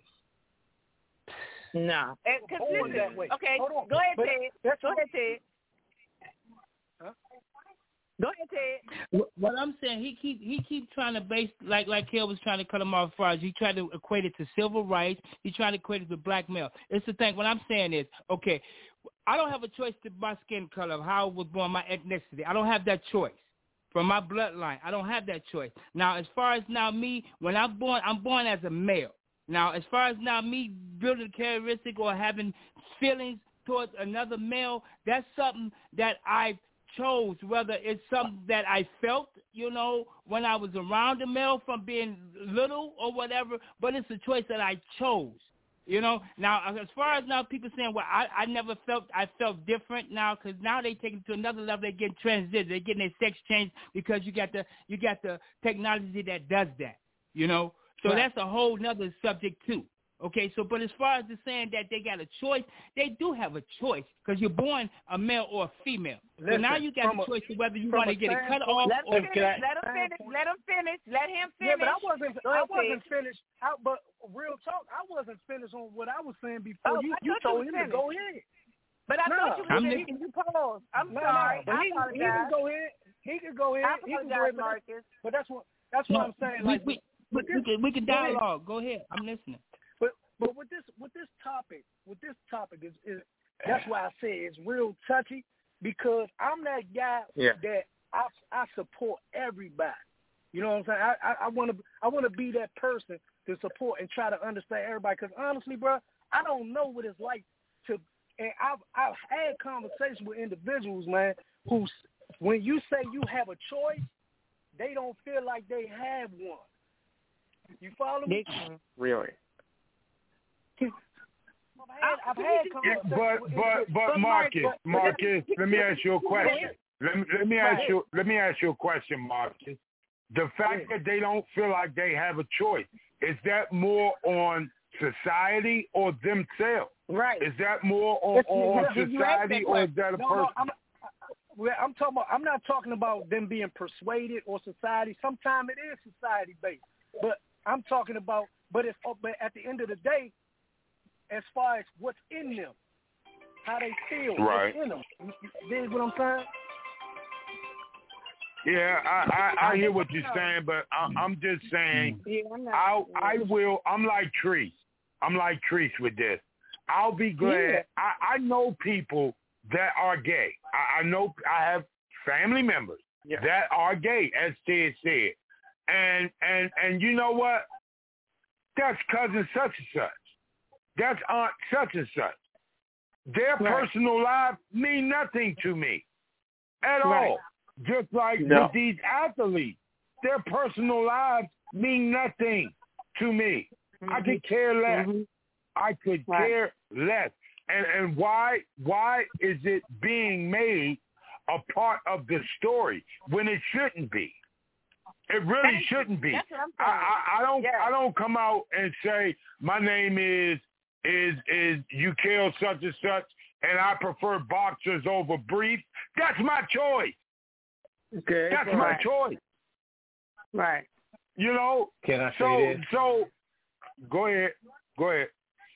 No. And, cause Born listen, that way. okay, Hold on. go ahead, But Ted. that's Go what- ahead, Ted. Huh? Go ahead, Ted. What, What I'm saying, he keep he keep trying to base like like Kel was trying to cut him off as far as he tried to equate it to civil rights. He tried to equate it to blackmail. It's the thing. What I'm saying is, okay, I don't have a choice to my skin color, how I was born, my ethnicity. I don't have that choice. From my bloodline, I don't have that choice. Now, as far as now me, when I'm born, I'm born as a male. Now, as far as now me building a characteristic or having feelings towards another male, that's something that I chose, whether it's something that I felt, you know, when I was around a male from being little or whatever, but it's a choice that I chose. You know, now as far as now people saying, well, I, I never felt, I felt different now because now they take it to another level. They're getting transitioned. They're getting their sex changed because you got the you got the technology that does that. You know, so right. That's a whole nother subject too. Okay, so but as far as the saying that they got a choice, they do have a choice because you're born a male or a female. Listen, so now you got a choice of whether you want to get it cut off. Let or him finish. Let him finish. Let him finish. Let him finish. Yeah, but I wasn't. I wasn't finished. I, but real talk, I wasn't finished on what I was saying before. Oh, you I you told you him to go ahead. But I no, thought you were finished. You paused. I'm no, sorry. No, but I he, apologize. he can go ahead. He can go ahead. I he can apologize, go ahead, Marcus. But that's what that's no, what I'm saying. We, like we, we, we, can, we can dialogue. Go ahead. I'm listening. But but with this with this topic with this topic is, is that's why I say it's real touchy because I'm that guy yeah. that I I support everybody. You know what I'm saying? I I want to I want to be that person to support and try to understand everybody. Because honestly, bro, I don't know what it's like to. And I've I've had conversations with individuals, man, who when you say you have a choice, they don't feel like they have one. You follow me? Really? I've had yeah, but but but Marcus, Marcus, let me ask you a question. Let me let me ask you let me ask you a question, Marcus. The fact that they don't feel like they have a choice, is that more on society or themselves? Right. Is that more on, on society or is that a no, person? No, I'm, well, I'm talking about. I'm not talking about them being persuaded or society. Sometimes it is society based, but I'm talking about. But if but at the end of the day, as far as what's in them, how they feel, right. what's in them. You know what I'm saying? Yeah, I, I, I hear what you're saying, but I, I'm just saying, yeah, I'm not, I I will. I'm like Treese. I'm like Treese with this. I'll be glad. Yeah. I, I know people that are gay. I, I know I have family members yeah. that are gay, as Ted said, and and and you know what? That's cousin such and such. That's aunt such and such. Their right. personal lives mean nothing to me at right. all. Just like no. with these athletes, their personal lives mean nothing to me. Mm-hmm. I could care less. Mm-hmm. I could right. care less. And and why why is it being made a part of the story when it shouldn't be? It really Thank shouldn't be. That's what I'm I, I, I don't yeah. I don't come out and say my name is is is Ukiel such and such and I prefer boxers over briefs. That's my choice. Okay, that's right. my choice. Right. You know. Can I so, say this? So, go ahead. Go ahead.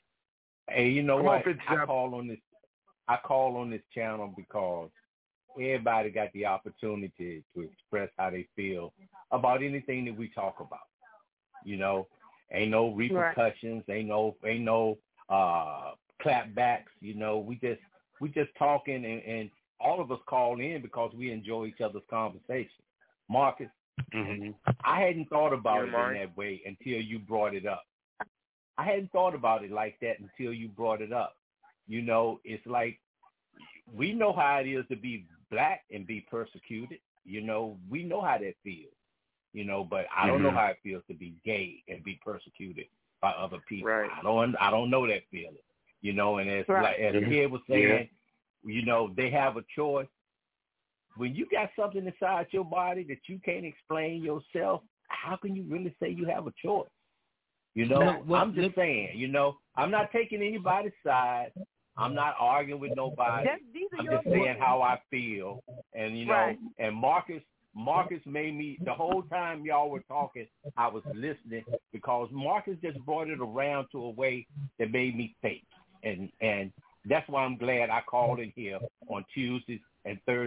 Hey, you know Come what? On, I call on this. I call on this channel because everybody got the opportunity to express how they feel about anything that we talk about. You know, ain't no repercussions. Right. Ain't no. Ain't no uh, clapbacks. You know, we just we just talking and. and all of us call in because we enjoy each other's conversation. Marcus, mm-hmm. I hadn't thought about You're it in that way until you brought it up. I hadn't thought about it like that until you brought it up. You know, it's like we know how it is to be black and be persecuted. You know, we know how that feels. You know, but I don't mm-hmm. know how it feels to be gay and be persecuted by other people. Right. I don't. I don't know that feeling. You know, and as right. like as mm-hmm. Ted was saying. Yeah. You know, they have a choice. When you got something inside your body that you can't explain yourself, how can you really say you have a choice? You know, no, well, I'm just look, saying, you know, I'm not taking anybody's side. I'm not arguing with nobody. I'm just saying how I feel. And, you know, right. and Marcus, Marcus made me, the whole time y'all were talking, I was listening because Marcus just brought it around to a way that made me think. And, and, that's why I'm glad I called in here on Tuesdays and Thursdays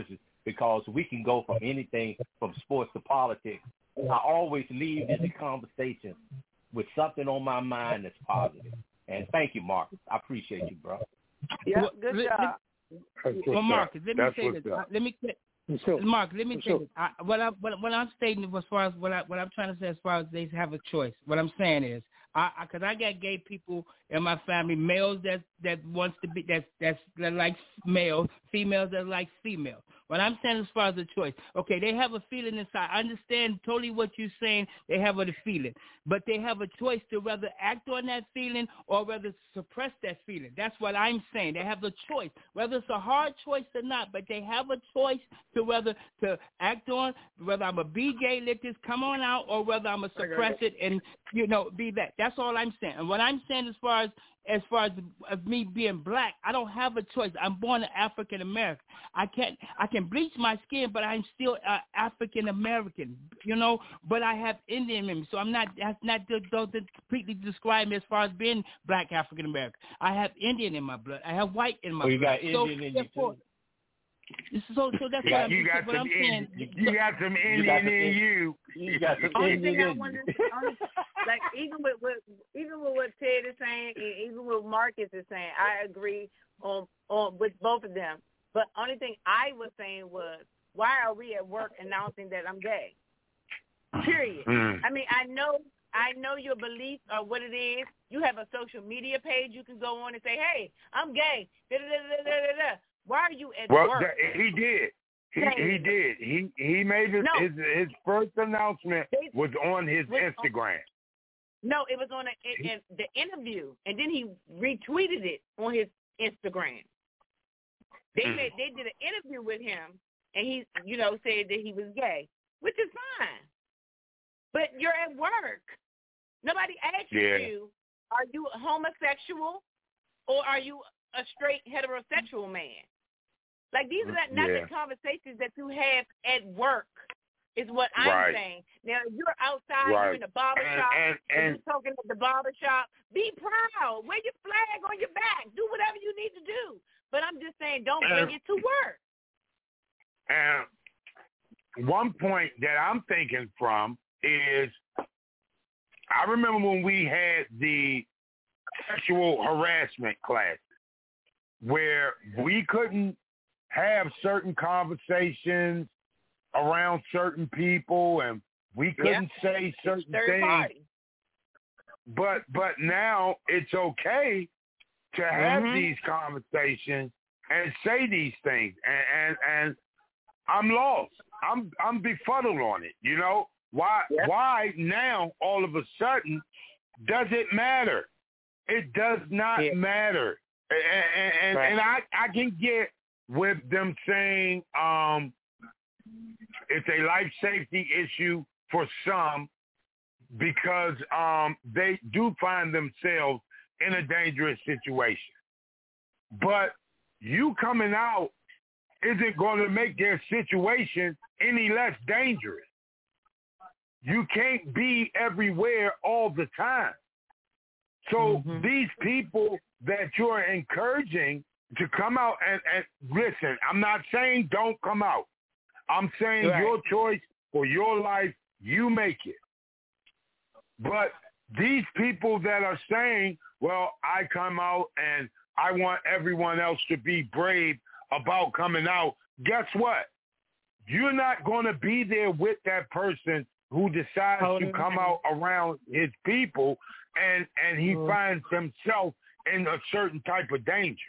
because we can go from anything from sports to politics. I always leave these conversations with something on my mind that's positive. And thank you, Marcus. I appreciate you, bro. Yeah, good let, job. Let, well, Marcus, let me That's say this. up. Let me So, Mark, let me so, say this. I, what, I, what, what I'm stating as far as what, I, what I'm trying to say as far as they have a choice, what I'm saying is, I, because I, I got gay people in my family, males that that wants to be that that's that like males, females that like females. What I'm saying as far as the choice, okay, they have a feeling inside. I understand totally what you're saying. They have a feeling, but they have a choice to rather act on that feeling or rather suppress that feeling. That's what I'm saying. They have a choice, whether it's a hard choice or not, but they have a choice to whether to act on, whether I'm a be gay, let this come on out, or whether I'm gonna suppress it and you know be that. That's all I'm saying. And what I'm saying as far as as far as, as me being black, I don't have a choice. I'm born African American. I can't. I can bleach my skin, but I'm still uh, African American. You know, but I have Indian in me, so I'm not. That's not doesn't completely describe me as far as being black African American. I have Indian in my blood. I have white in my oh, you blood. got so, Indian in you too. So, so that's yeah, what I'm, you got what some I'm saying. Indian, you got some Indian got some in Indian. you. You got some Only Indian thing I in wanted you. to, only, like even with, with even with what Ted is saying, and even with Marcus is saying, I agree on on with both of them. But only thing I was saying was, why are we at work announcing that I'm gay? Period. Mm. I mean, I know I know your beliefs or what it is. You have a social media page you can go on and say, hey, I'm gay. Da, da, da, da, da, da. Why are you at Well, work? th- he did. He he did. He he made his No. his, his first announcement They- was on his was on- Instagram. No, it was on a, in, in the interview, and then he retweeted it on his Instagram. They Mm. made, they did an interview with him, and he, you know, said that he was gay, which is fine. But you're at work. Nobody asked Yeah. you, are you homosexual or are you a straight heterosexual man? Like, these are not, not Yeah. the conversations that you have at work, is what I'm Right. saying. Now, if you're outside, Right. you're in the barber And- shop, and- and, and- you're talking at the barber shop, be proud. Wear your flag on your back. Do whatever you need to do. But I'm just saying, don't bring And- it to work. And one point that I'm thinking from is, I remember when we had the sexual harassment classes where we couldn't have certain conversations around certain people and we couldn't say certain Third things. party. But but now it's okay to have Mhm. these conversations and say these things, and, and and I'm lost. I'm I'm befuddled on it. You know why? Yep. Why now all of a sudden does it matter? It does not Yeah. matter, and and, and, Right. and I I can get with them saying um it's a life safety issue for some because um they do find themselves in a dangerous situation. But you coming out isn't going to make their situation any less dangerous. You can't be everywhere all the time. So Mhm. these people that you're encouraging to come out and, and listen, I'm not saying don't come out. I'm saying Right. your choice for your life, you make it. But these people that are saying, well, I come out and I want everyone else to be brave about coming out, guess what? You're not going to be there with that person who decides Totally to come right. out around his people and, and he Mhm. finds himself in a certain type of danger.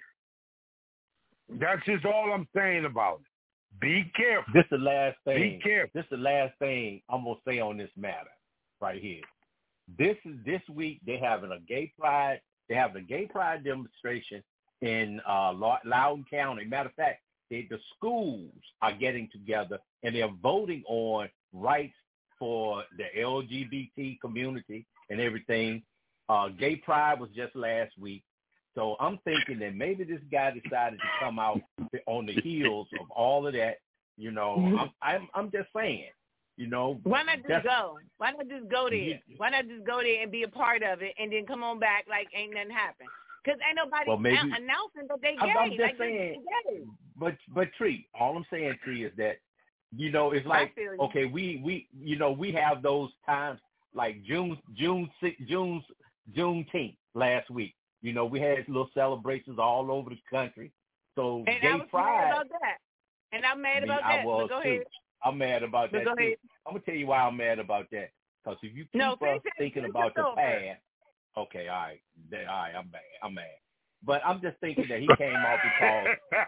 That's just all I'm saying about it. Be careful. This is the last thing. Be careful. This is the last thing I'm gonna say on this matter right here. This is this week they're having a gay pride. They're having a gay pride demonstration in uh, Loudoun County. Matter of fact, they, the schools are getting together and they're voting on rights for the L G B T community and everything. Uh, gay pride was just last week. So I'm thinking that maybe this guy decided to come out on the heels of all of that. You know, I'm I'm, I'm just saying, you know. Why not just that's- go? Why not just go there? Why not just go there and be a part of it and then come on back like ain't nothing happened? Because ain't nobody well, maybe, a- announcing that they gay. I'm, I'm just like, saying, gay. but but Tree, all I'm saying, Tree, is that you know it's like okay, we we you know we have those times like June June June Juneteenth last week. You know we had little celebrations all over the country. So and Gay I was Pride. mad about that. And I'm mad I mean, about I that. was but go too. ahead. I'm mad about but that go too. ahead. I'm gonna tell you why I'm mad about that. Because if you keep no, us finish, thinking finish about the over. past, okay, all right, then, all right, I'm mad. I'm mad. But I'm just thinking that he came off because.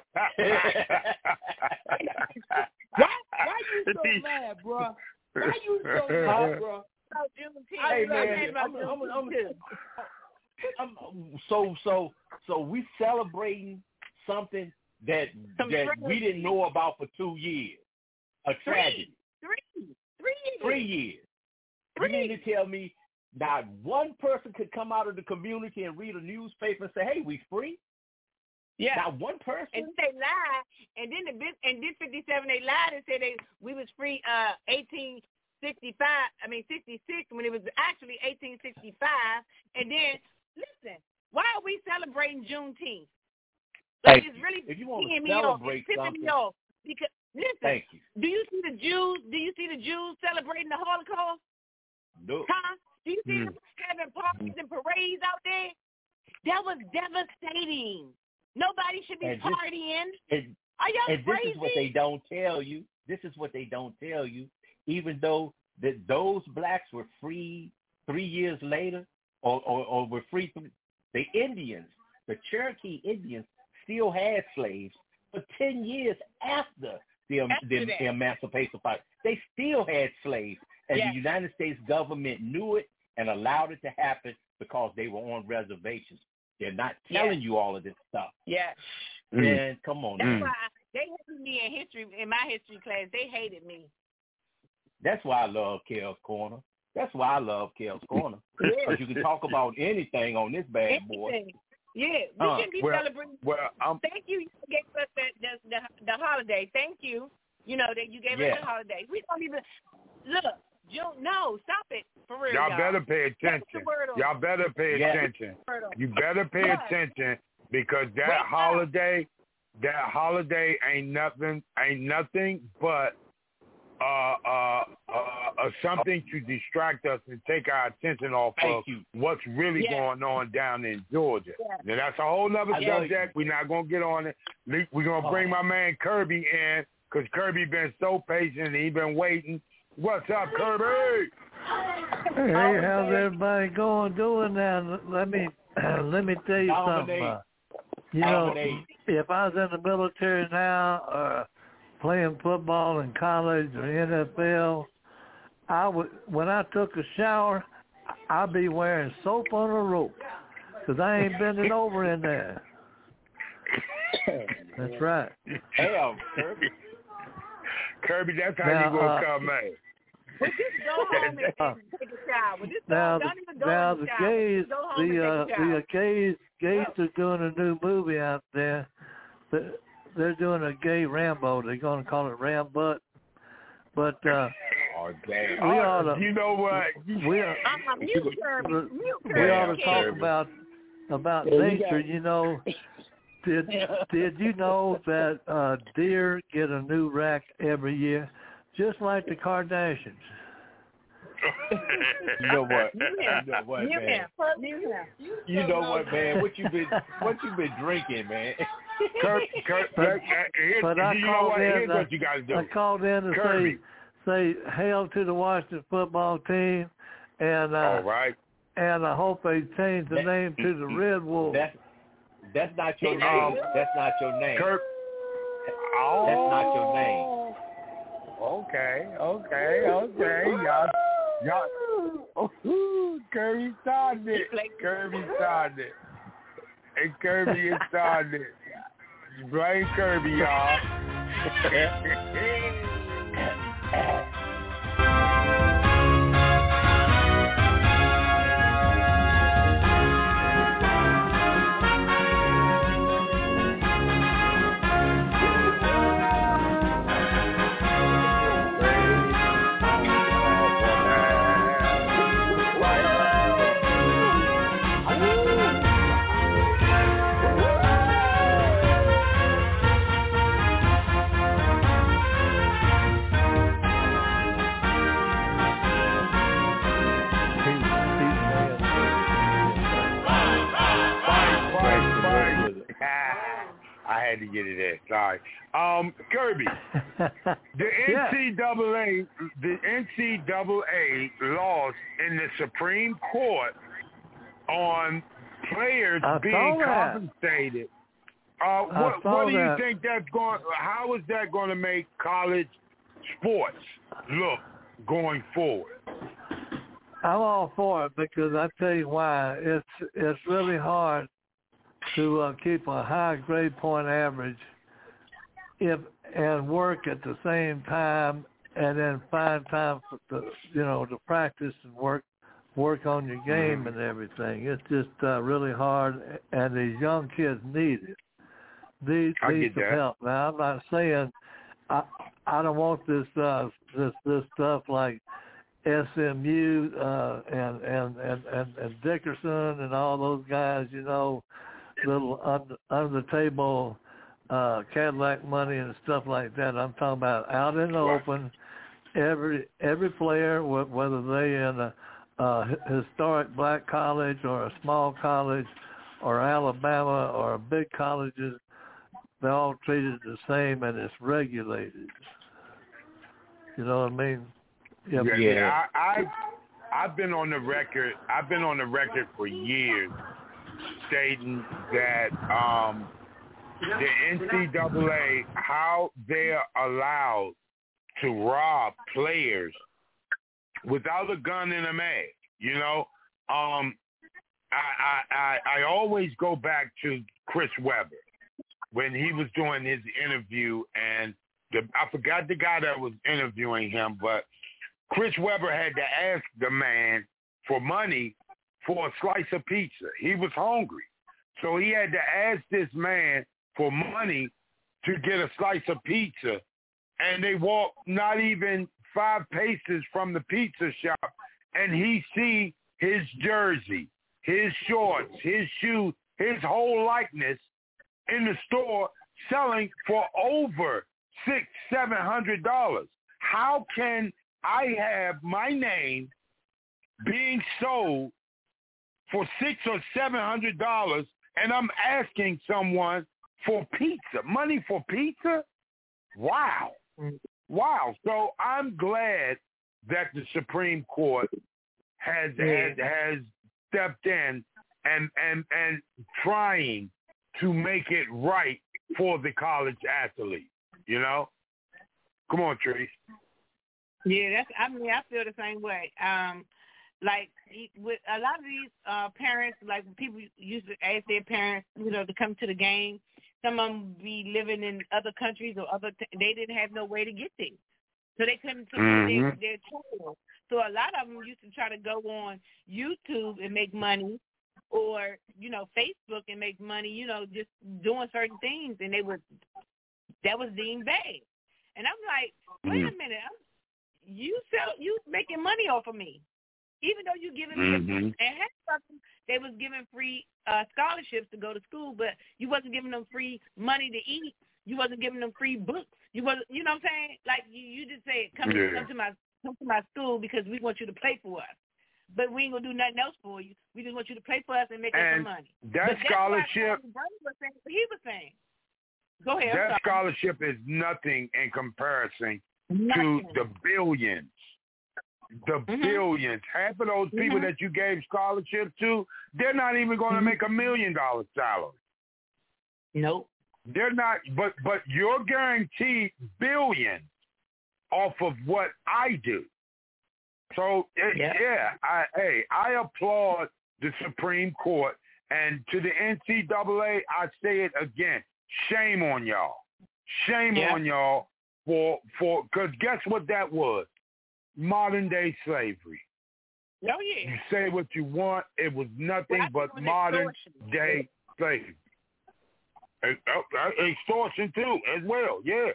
why, why you so mad, bro? Why you so mad, bro? Hey man, I'm, I'm, I'm, I'm, so so so we celebrating something that Some that tragedy. we didn't know about for two years. A tragedy. Three, three, three years. Three years. Three. You mean to tell me not one person could come out of the community and read a newspaper and say, "Hey, we free"? Yeah. Not one person. And they lied, and then the bit- and then fifty-seven they lied and said they we was free uh eighteen sixty-five. I mean sixty-six when it was actually eighteen sixty-five. And then listen, why are we celebrating Juneteenth? Like Thank it's you. really If you want to peeing me off. celebrate It's pissing something, me off. Because listen, thank you. do you see the Jews? Do you see the Jews celebrating the Holocaust? No. Huh? Do you see Mm. them having parties and parades out there? That was devastating. Nobody should be And this- partying. And, Are y'all and crazy? this is what they don't tell you. This is what they don't tell you. Even though that those blacks were free three years later, or, or, or were free, th- the Indians, the Cherokee Indians, still had slaves for ten years after the, um, After the that. Emancipation Fight. They still had slaves, and Yes. the United States government knew it and allowed it to happen because they were on reservations. They're not telling you all of this stuff. Yeah. Man, come on. That's man. why they hated me in history, in my history class. They hated me. That's why I love Kel's Corner. That's why I love Kel's Corner. Yeah. Because you can talk about anything on this bad boy. Anything. Yeah, we Uh, shouldn't be well, celebrating. well, um, Thank you. You gave us the, the, the, the holiday. Thank you. You know, that you gave Yeah. us the holiday. We don't even, look, June, no, stop it. For real, y'all y'all. better pay Put attention. the word on. Y'all better pay Yeah. attention. Word on. You better pay Yes. attention because that Wake up. holiday, that holiday ain't nothing, ain't nothing but uh, uh, uh, uh, something to distract us and take our attention off Thank of you. what's really Yeah. going on down in Georgia. Yeah. Now that's a whole nother I know subject. We're not gonna get on it. Le- We're gonna bring Oh. my man Kirby in because Kirby been so patient and he been waiting. What's up, Kirby? Hey, how's everybody going doing now? Let me let me tell you something. Dominate. Uh, you know, Dominate. if I was in the military now, or playing football in college or N F L, I would when I took a shower, I'd be wearing soap on a rope because I ain't bending over in there. That's right. Hell, Kirby. Kirby, that's how Now, you gonna uh, come, man. Well, just go home and, and take a shower. Just go, Now, don't the, even go now in the the shower. gays, Just go home the uh, and take a shower. the gays, gays are doing a new movie out there. They're, they're doing a gay Rambo. They're going to call it Rambutt. But uh, Oh, damn. we Oh, ought to, you know what? we, Uh-uh, mute Kirby. Mute we Kirby. ought to talk Kirby. about about Yeah, you nature. got- You know, did did you know that uh, deer get a new rack every year, just like the Kardashians? You know what? Mute You him. know what, Mute man? him. Mute him. You know what, man? What you been what you been drinking, man? Kirk, Kirk, But- Kirk, uh, here's, but I you know called what? in, Here's uh, what you got to do. I called in to Kirby. say say hail to the Washington football team, and uh, All right. and I hope they change the That- name to the Red Wolves. That's that's not your Um, name. That's not your name. Kirk. Oh. That's not your name. Okay, okay, okay. Y'all, y'all. Oh, Kirby started it. Kirby started it. And Kirby is started it. Blame Kirby, y'all. had to get it in. Sorry. Um, Kirby, the Yeah. N C double A, the N C double A lost in the Supreme Court on players I being saw that. compensated. Uh, I what saw what do you that. think that's going? How is that going to make college sports look going forward? I'm all for it because I tell you why. It's it's really hard to uh, keep a high grade point average if and work at the same time, and then find time for the you know to practice and work work on your game and everything. It's just uh, really hard, and these young kids need it. These I need get some that. help. Now I'm not saying I I don't want this uh, this this stuff like S M U uh, and, and, and, and, and Dickerson and all those guys, you know, little under, under the table uh, Cadillac money and stuff like that. I'm talking about out in the Right. open. Every every player, wh- whether they in a, a historic black college or a small college or Alabama or big colleges, they're all treated the same and it's regulated. You know what I mean? Yeah, Yep. yeah. I, I've I've been on the record. I've been on the record for years, stating that um, the N C double A, how they're allowed to rob players without a gun and a mask. You know, um, I, I I I always go back to Chris Webber when he was doing his interview, and the, I forgot the guy that was interviewing him, but Chris Webber had to ask the man for money for a slice of pizza. He was hungry. So he had to ask this man for money to get a slice of pizza. And they walked not even five paces from the pizza shop, and he see his jersey, his shorts, his shoes, his whole likeness in the store selling for over six, seven hundred dollars. How can I have my name being sold for six or seven hundred dollars, and I'm asking someone for pizza, money for pizza? Wow, wow! So I'm glad that the Supreme Court has Yeah. has, has stepped in and and and trying to make it right for the college athlete. You know, come on, Trace. Yeah, that's. I mean, I feel the same way. Um, like with a lot of these uh, parents, like people used to ask their parents, you know, to come to the game. Some of them be living in other countries or other. T- they didn't have no way to get there, so they couldn't support Mhm. their, their child. So a lot of them used to try to go on YouTube and make money, or you know, Facebook and make money. You know, just doing certain things, and they were that was deemed bad. And I'm like, wait a minute. I'm, You sell, you making money off of me, even though you giving me. Mhm. A, and half of them, they was giving free uh, scholarships to go to school, but you wasn't giving them free money to eat. You wasn't giving them free books. You wasn't, you know what I'm saying? Like you, you just said, come, Yeah. come to my come to my school because we want you to play for us, but we ain't gonna do nothing else for you. We just want you to play for us and make us some And money. that But that's scholarship, why Bernie was saying what he was saying. Go ahead. I'm that sorry. scholarship is nothing in comparison Nothing. to the billions. The Mhm. billions. Half of those people Mhm. that you gave scholarships to, they're not even going to Mhm. make a million dollar salary. Nope. They're not, but but you're guaranteed billions off of what I do. So it, Yeah. yeah, I hey, I applaud the Supreme Court, and to the N C double A, I say it again: shame on y'all, shame Yeah. on y'all for for because guess what that was? Modern day slavery. Oh yeah. You say what you want, it was nothing Well, I but think it was modern extortion. day slavery. Uh, uh, Extortion too, as well, yeah.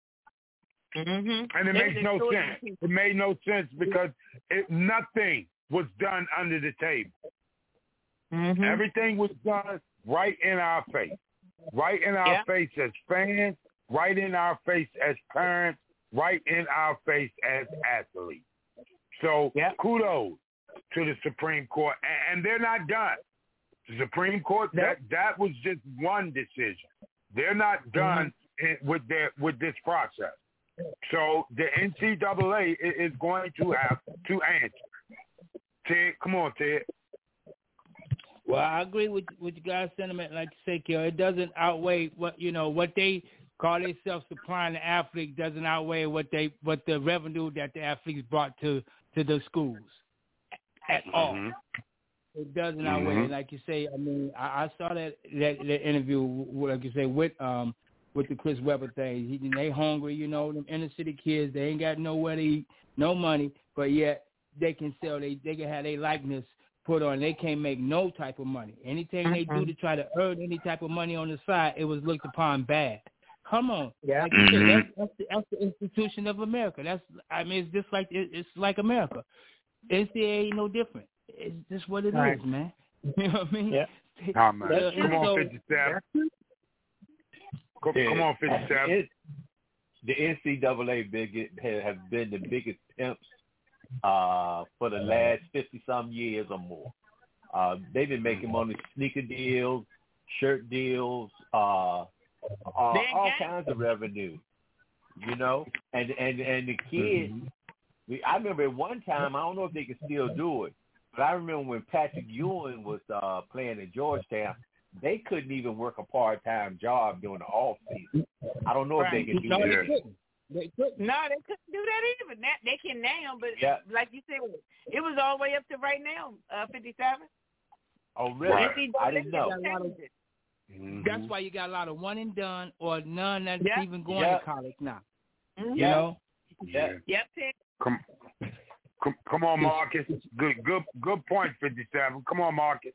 Mm-hmm. And it makes no sense. It made no sense because it, nothing was done under the table. Mm-hmm. Everything was done right in our face, right in our Yeah. face as fans, right in our face as parents, right in our face as athletes. So Yeah. kudos to the Supreme Court, and, and they're not done. The Supreme Court, that that was just one decision. They're not done mm-hmm. in, with their with this process. So the N C double A is going to have to answer. Ted, come on, Ted. Well, I agree with with you guys' sentiment. Like you say, Kill, it doesn't outweigh what you know what they call themselves supplying the athletes doesn't outweigh what they what the revenue that the athletes brought to to the schools at all. Mm-hmm. It doesn't mm-hmm. outweigh, like you say. I mean, I, I saw that, that that interview, like you say, with um with the Chris Webber thing. He, they hungry, you know, them inner city kids. They ain't got nowhere to eat, no money, but yet they can sell. They they can have their likeness put on. They can't make no type of money. Anything mm-hmm. they do to try to earn any type of money on the side, it was looked upon bad. Come on, yeah. Like you mm-hmm. said, that's, that's, the, that's the institution of America. That's I mean, it's just like it, it's like America. N C A A ain't no different. It's just what it right. is, man. You know what I mean? Yeah. Oh, man. Uh, come on, fifty-seven. Come, yeah. come on, fifty-seven. It, the N C double A big, have been the biggest pimps uh, for the last fifty-some years or more. Uh, they've been making money, sneaker deals, shirt deals, uh, uh, all kinds of revenue, you know. And and, and the kids, mm-hmm. we, I remember at one time, I don't know if they can still do it, but I remember when Patrick Ewing was uh, playing at Georgetown, they couldn't even work a part-time job during the off season. I don't know right. if they can do no, that. They couldn't. They couldn't. No, they couldn't do that either. That, they can now, but yeah. like you said, it was all the way up to right now, uh, fifty-seven. Oh, really? Right. I didn't know. Mm-hmm. That's why you got a lot of one and done or none that's yep. even going yep. to college now. Mm-hmm. You know? Yeah. Yep. Come, come, come on, Marcus. Good, good, good point, fifty-seven. Come on, Marcus.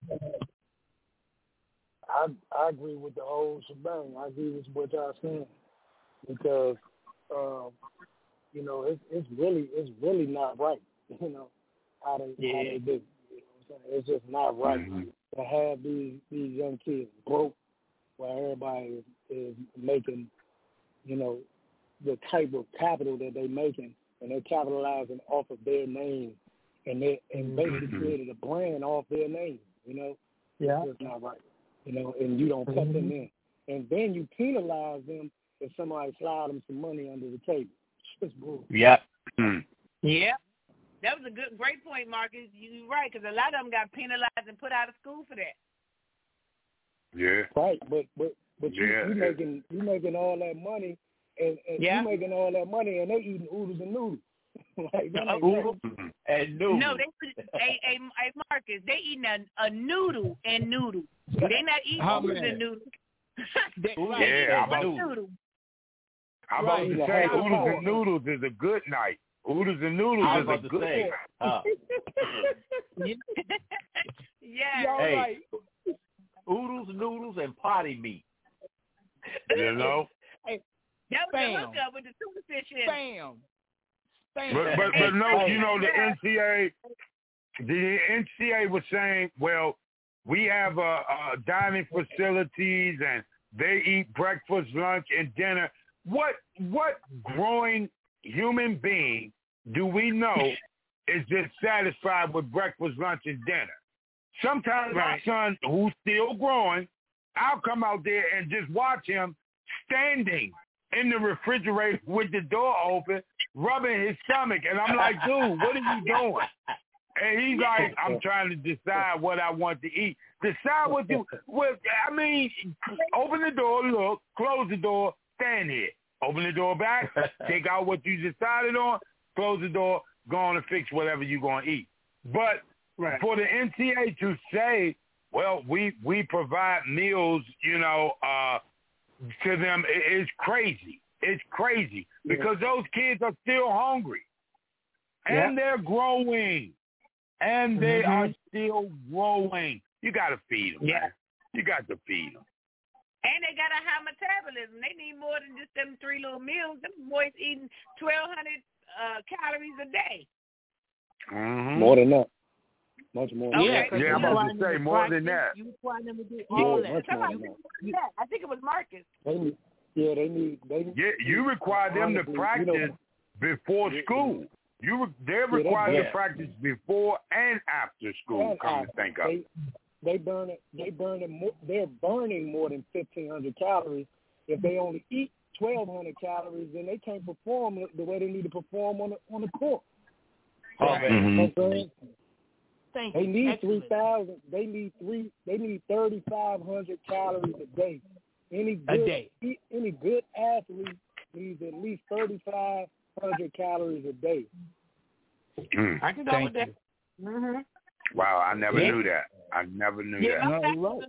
I I agree with the whole shebang. I agree with what y'all saying because um, you know it's it's really it's really not right. You know how they yeah. how they do. You know what I'm saying? It's just not right mm-hmm. to have these these young kids broke while everybody is, is making you know the type of capital that they're making, and they're capitalizing off of their name, and they and basically mm-hmm. created a brand off their name. You know, yeah, it's just not right. You know, and you don't cut mm-hmm. them in. And then you penalize them if somebody slide them some money under the table. It's bull. Yep. Mm. Yep. That was a good, great point, Marcus. You're right, because a lot of them got penalized and put out of school for that. Yeah. Right, but but but you, yeah. you making you making all that money, and, and yeah. you making all that money, and they eating oodles and noodles. like, uh, oodles and noodles. No, they hey, hey, hey Marcus, they eating a, a noodle and noodles. They not eating oh, oodles man. and noodles. they, right. Yeah, I'm about, noodle. I'm about right. to say oodles and noodles is a good night. Oodles and noodles I is was a about good to say, night. uh, yeah. Hey, right. oodles, noodles, and potty meat. You know? Hey, that was Bam. the hookup with the tuna fish in. Bam. Bam. But, but, but no, you know, the N C A A, the N C A A was saying, well, we have uh, uh, dining facilities and they eat breakfast, lunch, and dinner. What what growing human being do we know is just satisfied with breakfast, lunch, and dinner? Sometimes right. my son, who's still growing, I'll come out there and just watch him standing in the refrigerator with the door open, rubbing his stomach. And I'm like, dude, what are you doing? And he's like, I'm trying to decide what I want to eat. Decide what you, well, I mean, open the door, look, close the door, stand here. Open the door back, take out what you decided on, close the door, go on and fix whatever you're going to eat. But right. for the N C A A to say, well, we, we provide meals, you know, uh, to them is crazy. It's crazy because yeah. those kids are still hungry. And yeah. they're growing. And they mm-hmm. are still growing. You got to feed them, yeah. man. You got to feed them. And they got a high metabolism. They need more than just them three little meals. Them boys eating twelve hundred uh, calories a day. Mm-hmm. More than that. Much more than okay. that. Yeah, I'm about to say more than that. You require them to do all that. that. Yeah, I think it was Marcus. They need, yeah, they need. They need yeah, you require them honestly, to practice you know, before school. You They're required yeah, to practice before and after school, and come after. to think of they, it. they burn it. They burn it. More, they're burning more than fifteen hundred calories. If they only eat twelve hundred calories, then they can't perform the way they need to perform on the on the court. Right. Mm-hmm. Thank they you. need Excellent. three thousand. They need three. They need thirty five hundred calories a day. Any good, A day. Any good athlete needs at least thirty five hundred calories a day. Mm. I can go Thank with that. you. Mm-hmm. Wow, I never Yeah. knew that. I never knew Yeah, that. I'm, No, glad you're right.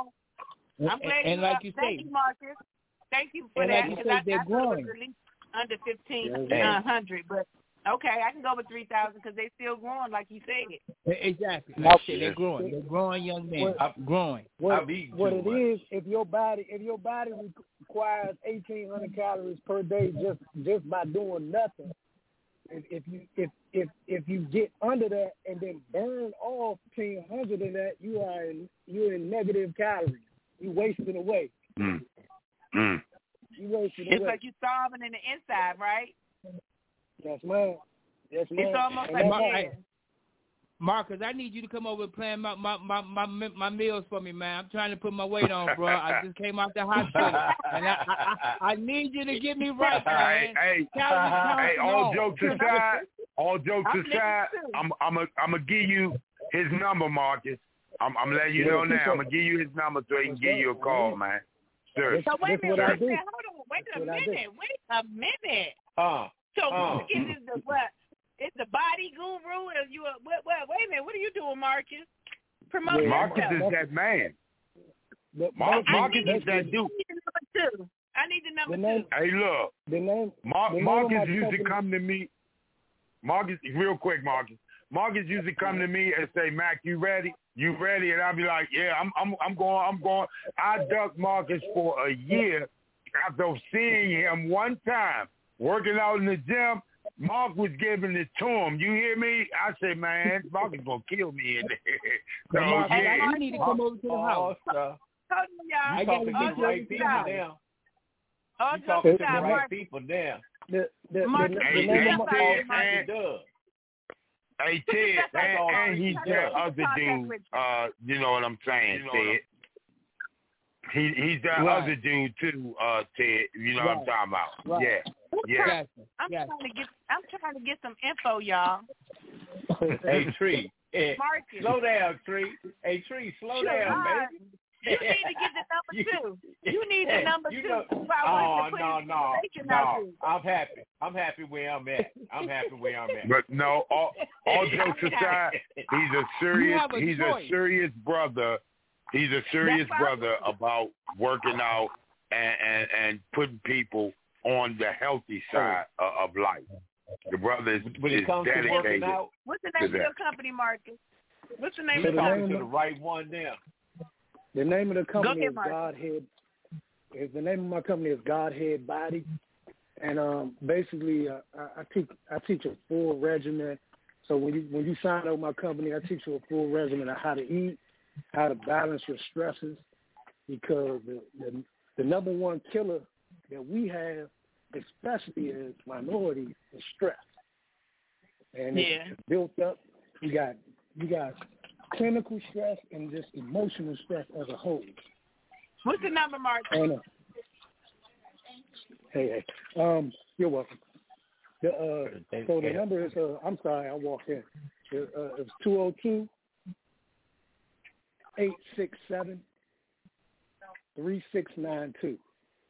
you know, I'm glad And you like up. you Thank say- you, Marcus. Thank you for And that. like you 'cause say, I, they're I thought it growing. was at least under fifteen Yeah. hundred, but okay, I can go with three thousand because they're still growing, like you said. Exactly. Now- Like I said, they're growing. They're growing young men. What- growing. What, I've eaten what too it much. is, if your body if your body requires eighteen hundred calories per day just just by doing nothing, if, if you if if if you get under that and then burn off fifteen hundred of that, you are in you're in negative calories. You wasting away. Mm. Mm. You wasting It's away. like you're starving in the inside, right? Yes, ma'am. Yes, ma'am. It's almost And like that's- yeah. Marcus, I need you to come over and plan my my, my my my meals for me, man. I'm trying to put my weight on, bro. I just came out the hospital, and I I, I need you to get me right, Hey, man. hey, Calories hey, counting all on. jokes aside, all jokes I'm aside, listening too. I'm I'm a, I'm gonna give you his number, Marcus. I'm I'm letting you know now. I'm gonna give you his number so he can give you a call, man. Sure. So wait a That's minute, what I wait a do. minute, hold on, wait That's a what I do. minute, wait a minute. Uh, So uh. Marcus is the what? It's the body guru. Or you a, what, what? Wait a minute, what are you doing, Marcus? Promote Yeah, Marcus yourself. is that man. The, Mar- the- Marcus the- is that dude. I need the number two. I need the number The name- two. Hey, look, The name. Mar- the name of Marcus my used to company- come to me. Marcus, real quick, Marcus. Marcus used to come to me and say, "Mac, you ready? You ready?" And I'd be like, "Yeah, I'm, I'm, I'm going, I'm going." I ducked Marcus for a year after seeing him one time working out in the gym. Mark was giving it to him. You hear me? I said, "Man, Marcus gonna kill me in there." So Marcus, yeah, you need to come over to the house. Oh, sir. Hold on, y'all. You talking All to the right jokes people aside. now. All You jokes talking to the aside, right Marcus. people now. The, the, the, Marcus, the, Hey, name hey, of my, Ted, Marcus and, does. hey, Ted, That's and, all. and he's That's that all. other Contact dude. with you. Uh, you know what I'm saying, Ted? He he's that Right. other dude too, uh, Ted. You know what I'm Right. talking about? Right. Yeah, yeah. Gotcha. I'm Gotcha. trying to get. I'm trying to get some info, y'all. Hey, Tree. Hey, Marcus. slow down, Tree. Hey, Tree, slow down, All right. baby. You need to get the number You- two. You need the number you two. know- So I Oh, want to put no, his no, information out no. there. I'm happy. I'm happy where I'm at. I'm happy where I'm at. But no, all, all jokes aside, he's a serious have a he's choice. a serious brother. He's a serious That's right. brother about working out and, and and putting people on the healthy side of, of life. The brother is, When is it comes to working dedicated. out, What's the name of that. your company, Marcus? What's the name you're of the the talking company? name to of- the right one now. the name of the company ahead, is Mark. Godhead. Is the name of my company is Godhead Body, and um, basically uh, I, I teach I teach a full regimen. So when you when you sign up with my company, I teach you a full regimen of how to eat, how to balance your stresses, because the the, the number one killer that we have, especially as minorities, is stress. And Yeah. it's built up. You got you got clinical stress and just emotional stress as a whole. What's the number, Marcus? And, uh, hey, hey, um, you're welcome. The, uh, so the number is, uh, I'm sorry, I walked in. It, uh, it's two oh two, eight six seven, three six nine two.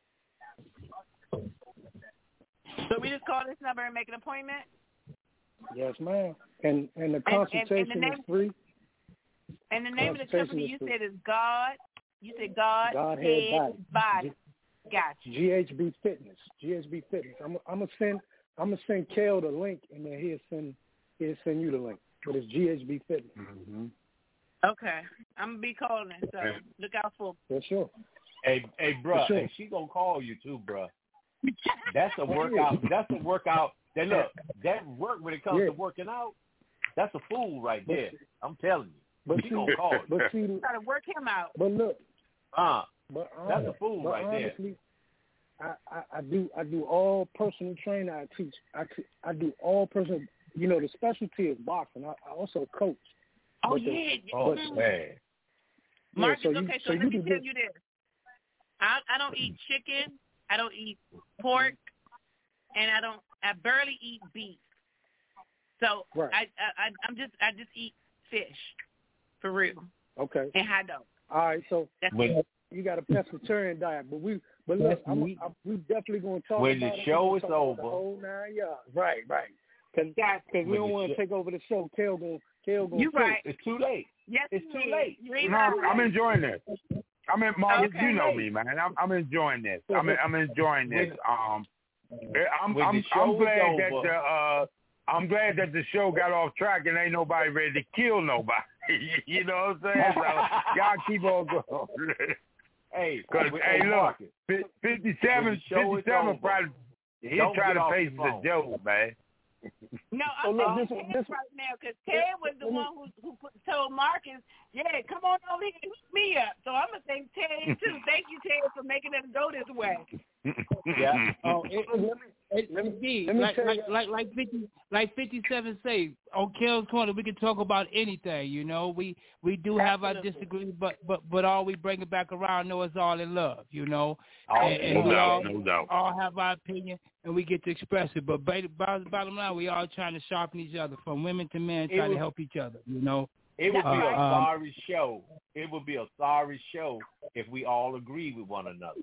So we just call this number and make an appointment? Yes, ma'am. And and the And- and- consultation and the is name- free. And the name of the Consultation company is you free. said is God. You said God, Godhead Head, Body. Gotcha. G H B Fitness. G H B Fitness. I'm I'm gonna send I'm gonna send Kel the link, and then he'll send he'll send you the link. But it's G H B Fitness. Mm-hmm. Okay. I'm going to be calling, so look out for For sure. Hey, hey, bruh, For sure. hey, she gonna call you too, bruh. That's a workout. That's a workout. That look, that work when it comes Yeah. to working out. That's a fool right there. I'm telling you. But She see, gonna call you. but see, Got to work him out. but look, Uh, but That's hon- a fool but right there. honestly, I, I, I do I do all personal training. I teach. I te- I do all personal. You know, the specialty is boxing. I, I also coach. Oh, But the- yeah. oh Mm. man. Marcus, yeah, so you, okay, so so you let me do tell this. you this. I, I don't eat chicken. I don't eat pork. And I don't, I barely eat beef. So right. I, I, I'm just, I just eat fish, for real. Okay. And hot dog. All right, so when, you got a pescatarian diet, but we, but look, I'm, I'm, we definitely gonna talk when about the it. show is talk over. The whole nine yards. Right, right. Because because we don't want to take over the show. Kel gonna, Kel gonna. You right. It's too late. Yes, it's too is. late. You no, I'm, I'm enjoying this. I'm in, Marcus, okay. you know me, man. I'm, I'm enjoying this. I'm, I'm enjoying this. Um, I'm, when I'm, I'm glad over, that the, uh, I'm glad that the show got off track and ain't nobody ready to kill nobody. You know what I'm saying? So y'all keep on going. Hey, because hey, look, fifty-seven, fifty-seven probably he tried to face the joke, man. No, so I'm look, on this, Ted this, right now because Ted was the one who who put, told Marcus, yeah, come on over here and hook me up. So I'm gonna thank Ted too. Thank you, Ted, for making us go this way. Yeah. Oh, it, it, it, it be like like, like like fifty like fifty-seven say on Kel's Corner. We can talk about anything. You know, we we do have our disagreements, but but but all we bring it back around. Know it's all in love. You know, oh, and, and no we doubt, all no doubt. all have our opinion and we get to express it. But bottom line, we all trying to sharpen each other, from women to men, trying to help each other. You know. It would be uh, a um, sorry show. It would be a sorry show if we all agree with one another.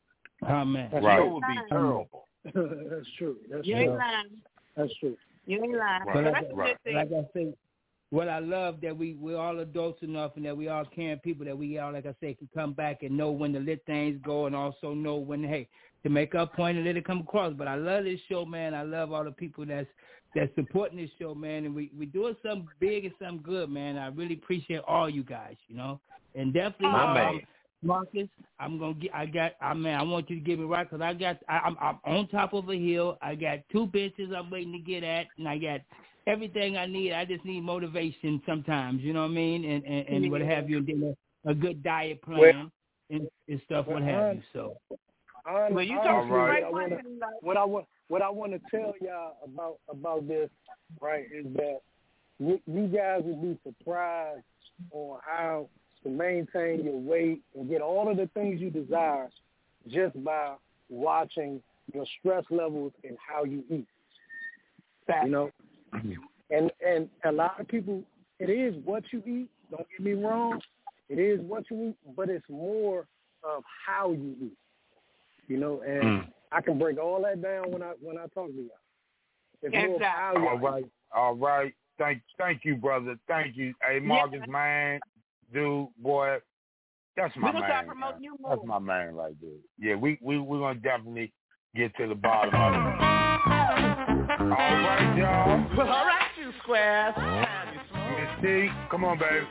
Oh man, the right. show would be terrible. That's true. That's you true. ain't lying. That's true. You ain't lying. Right. So Like, that's a right. good thing. like I say, what I love that we we're all adults enough and that we all caring people that we all, like I say, can come back and know when to let things go and also know when, hey, to make our point and let it come across. But I love this show, man. I love all the people that's that's supporting this show, man. And we we doing something big and something good, man. I really appreciate all you guys, you know. And definitely, My um, man. Marcus, I'm gonna get. I got. I mean, I want you to get me right because I got. I, I'm, I'm on top of a hill. I got two benches I'm waiting to get at, and I got everything I need. I just need motivation sometimes. You know what I mean? And and, and what have you? And then a, a good diet plan Well, and, and stuff. well, what have you? So. Honestly, Well, you honestly, talking right. right I wanna, what I want, what I want to tell y'all about about this, right, is that you, you guys will be surprised on how to maintain your weight and get all of the things you desire just by watching your stress levels and how you eat. You know, and and a lot of people, it is what you eat. Don't get me wrong, it is what you eat, but it's more of how you eat. You know, and Mm. I can break all that down when I when I talk to y'all. It's more of Exactly. how you All right, all right. Thank, thank you, brother. Thank you. Hey, Marcus, Yeah. man, dude, boy, that's my We're gonna start man. promoting man. you more. That's my man right there. Yeah, we we we're gonna definitely get to the bottom of it. All right, y'all. Well, all right, you squares. Time you smoke. Miss T, come on, baby.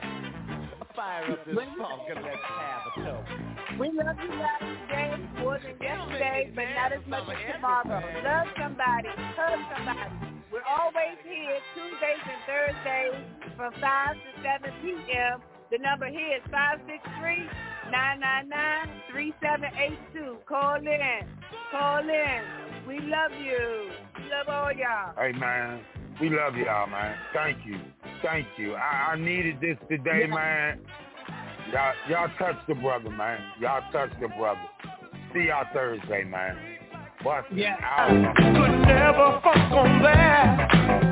Fire up this funk and let's have a toast. We love you guys today more than yesterday, but not as much as tomorrow. Love somebody, hug somebody. We're always here Tuesdays and Thursdays from five to seven p.m. The number here is five six three, nine nine nine, three seven eight two. Call in. Call in. We love you. We love all y'all. Hey, man, we love y'all, man. Thank you. Thank you. I, I needed this today, man. Y'all, y'all touch the brother, man. Y'all touch the brother. See y'all Thursday, man. Bust it Yeah. out. Could never fuck on that.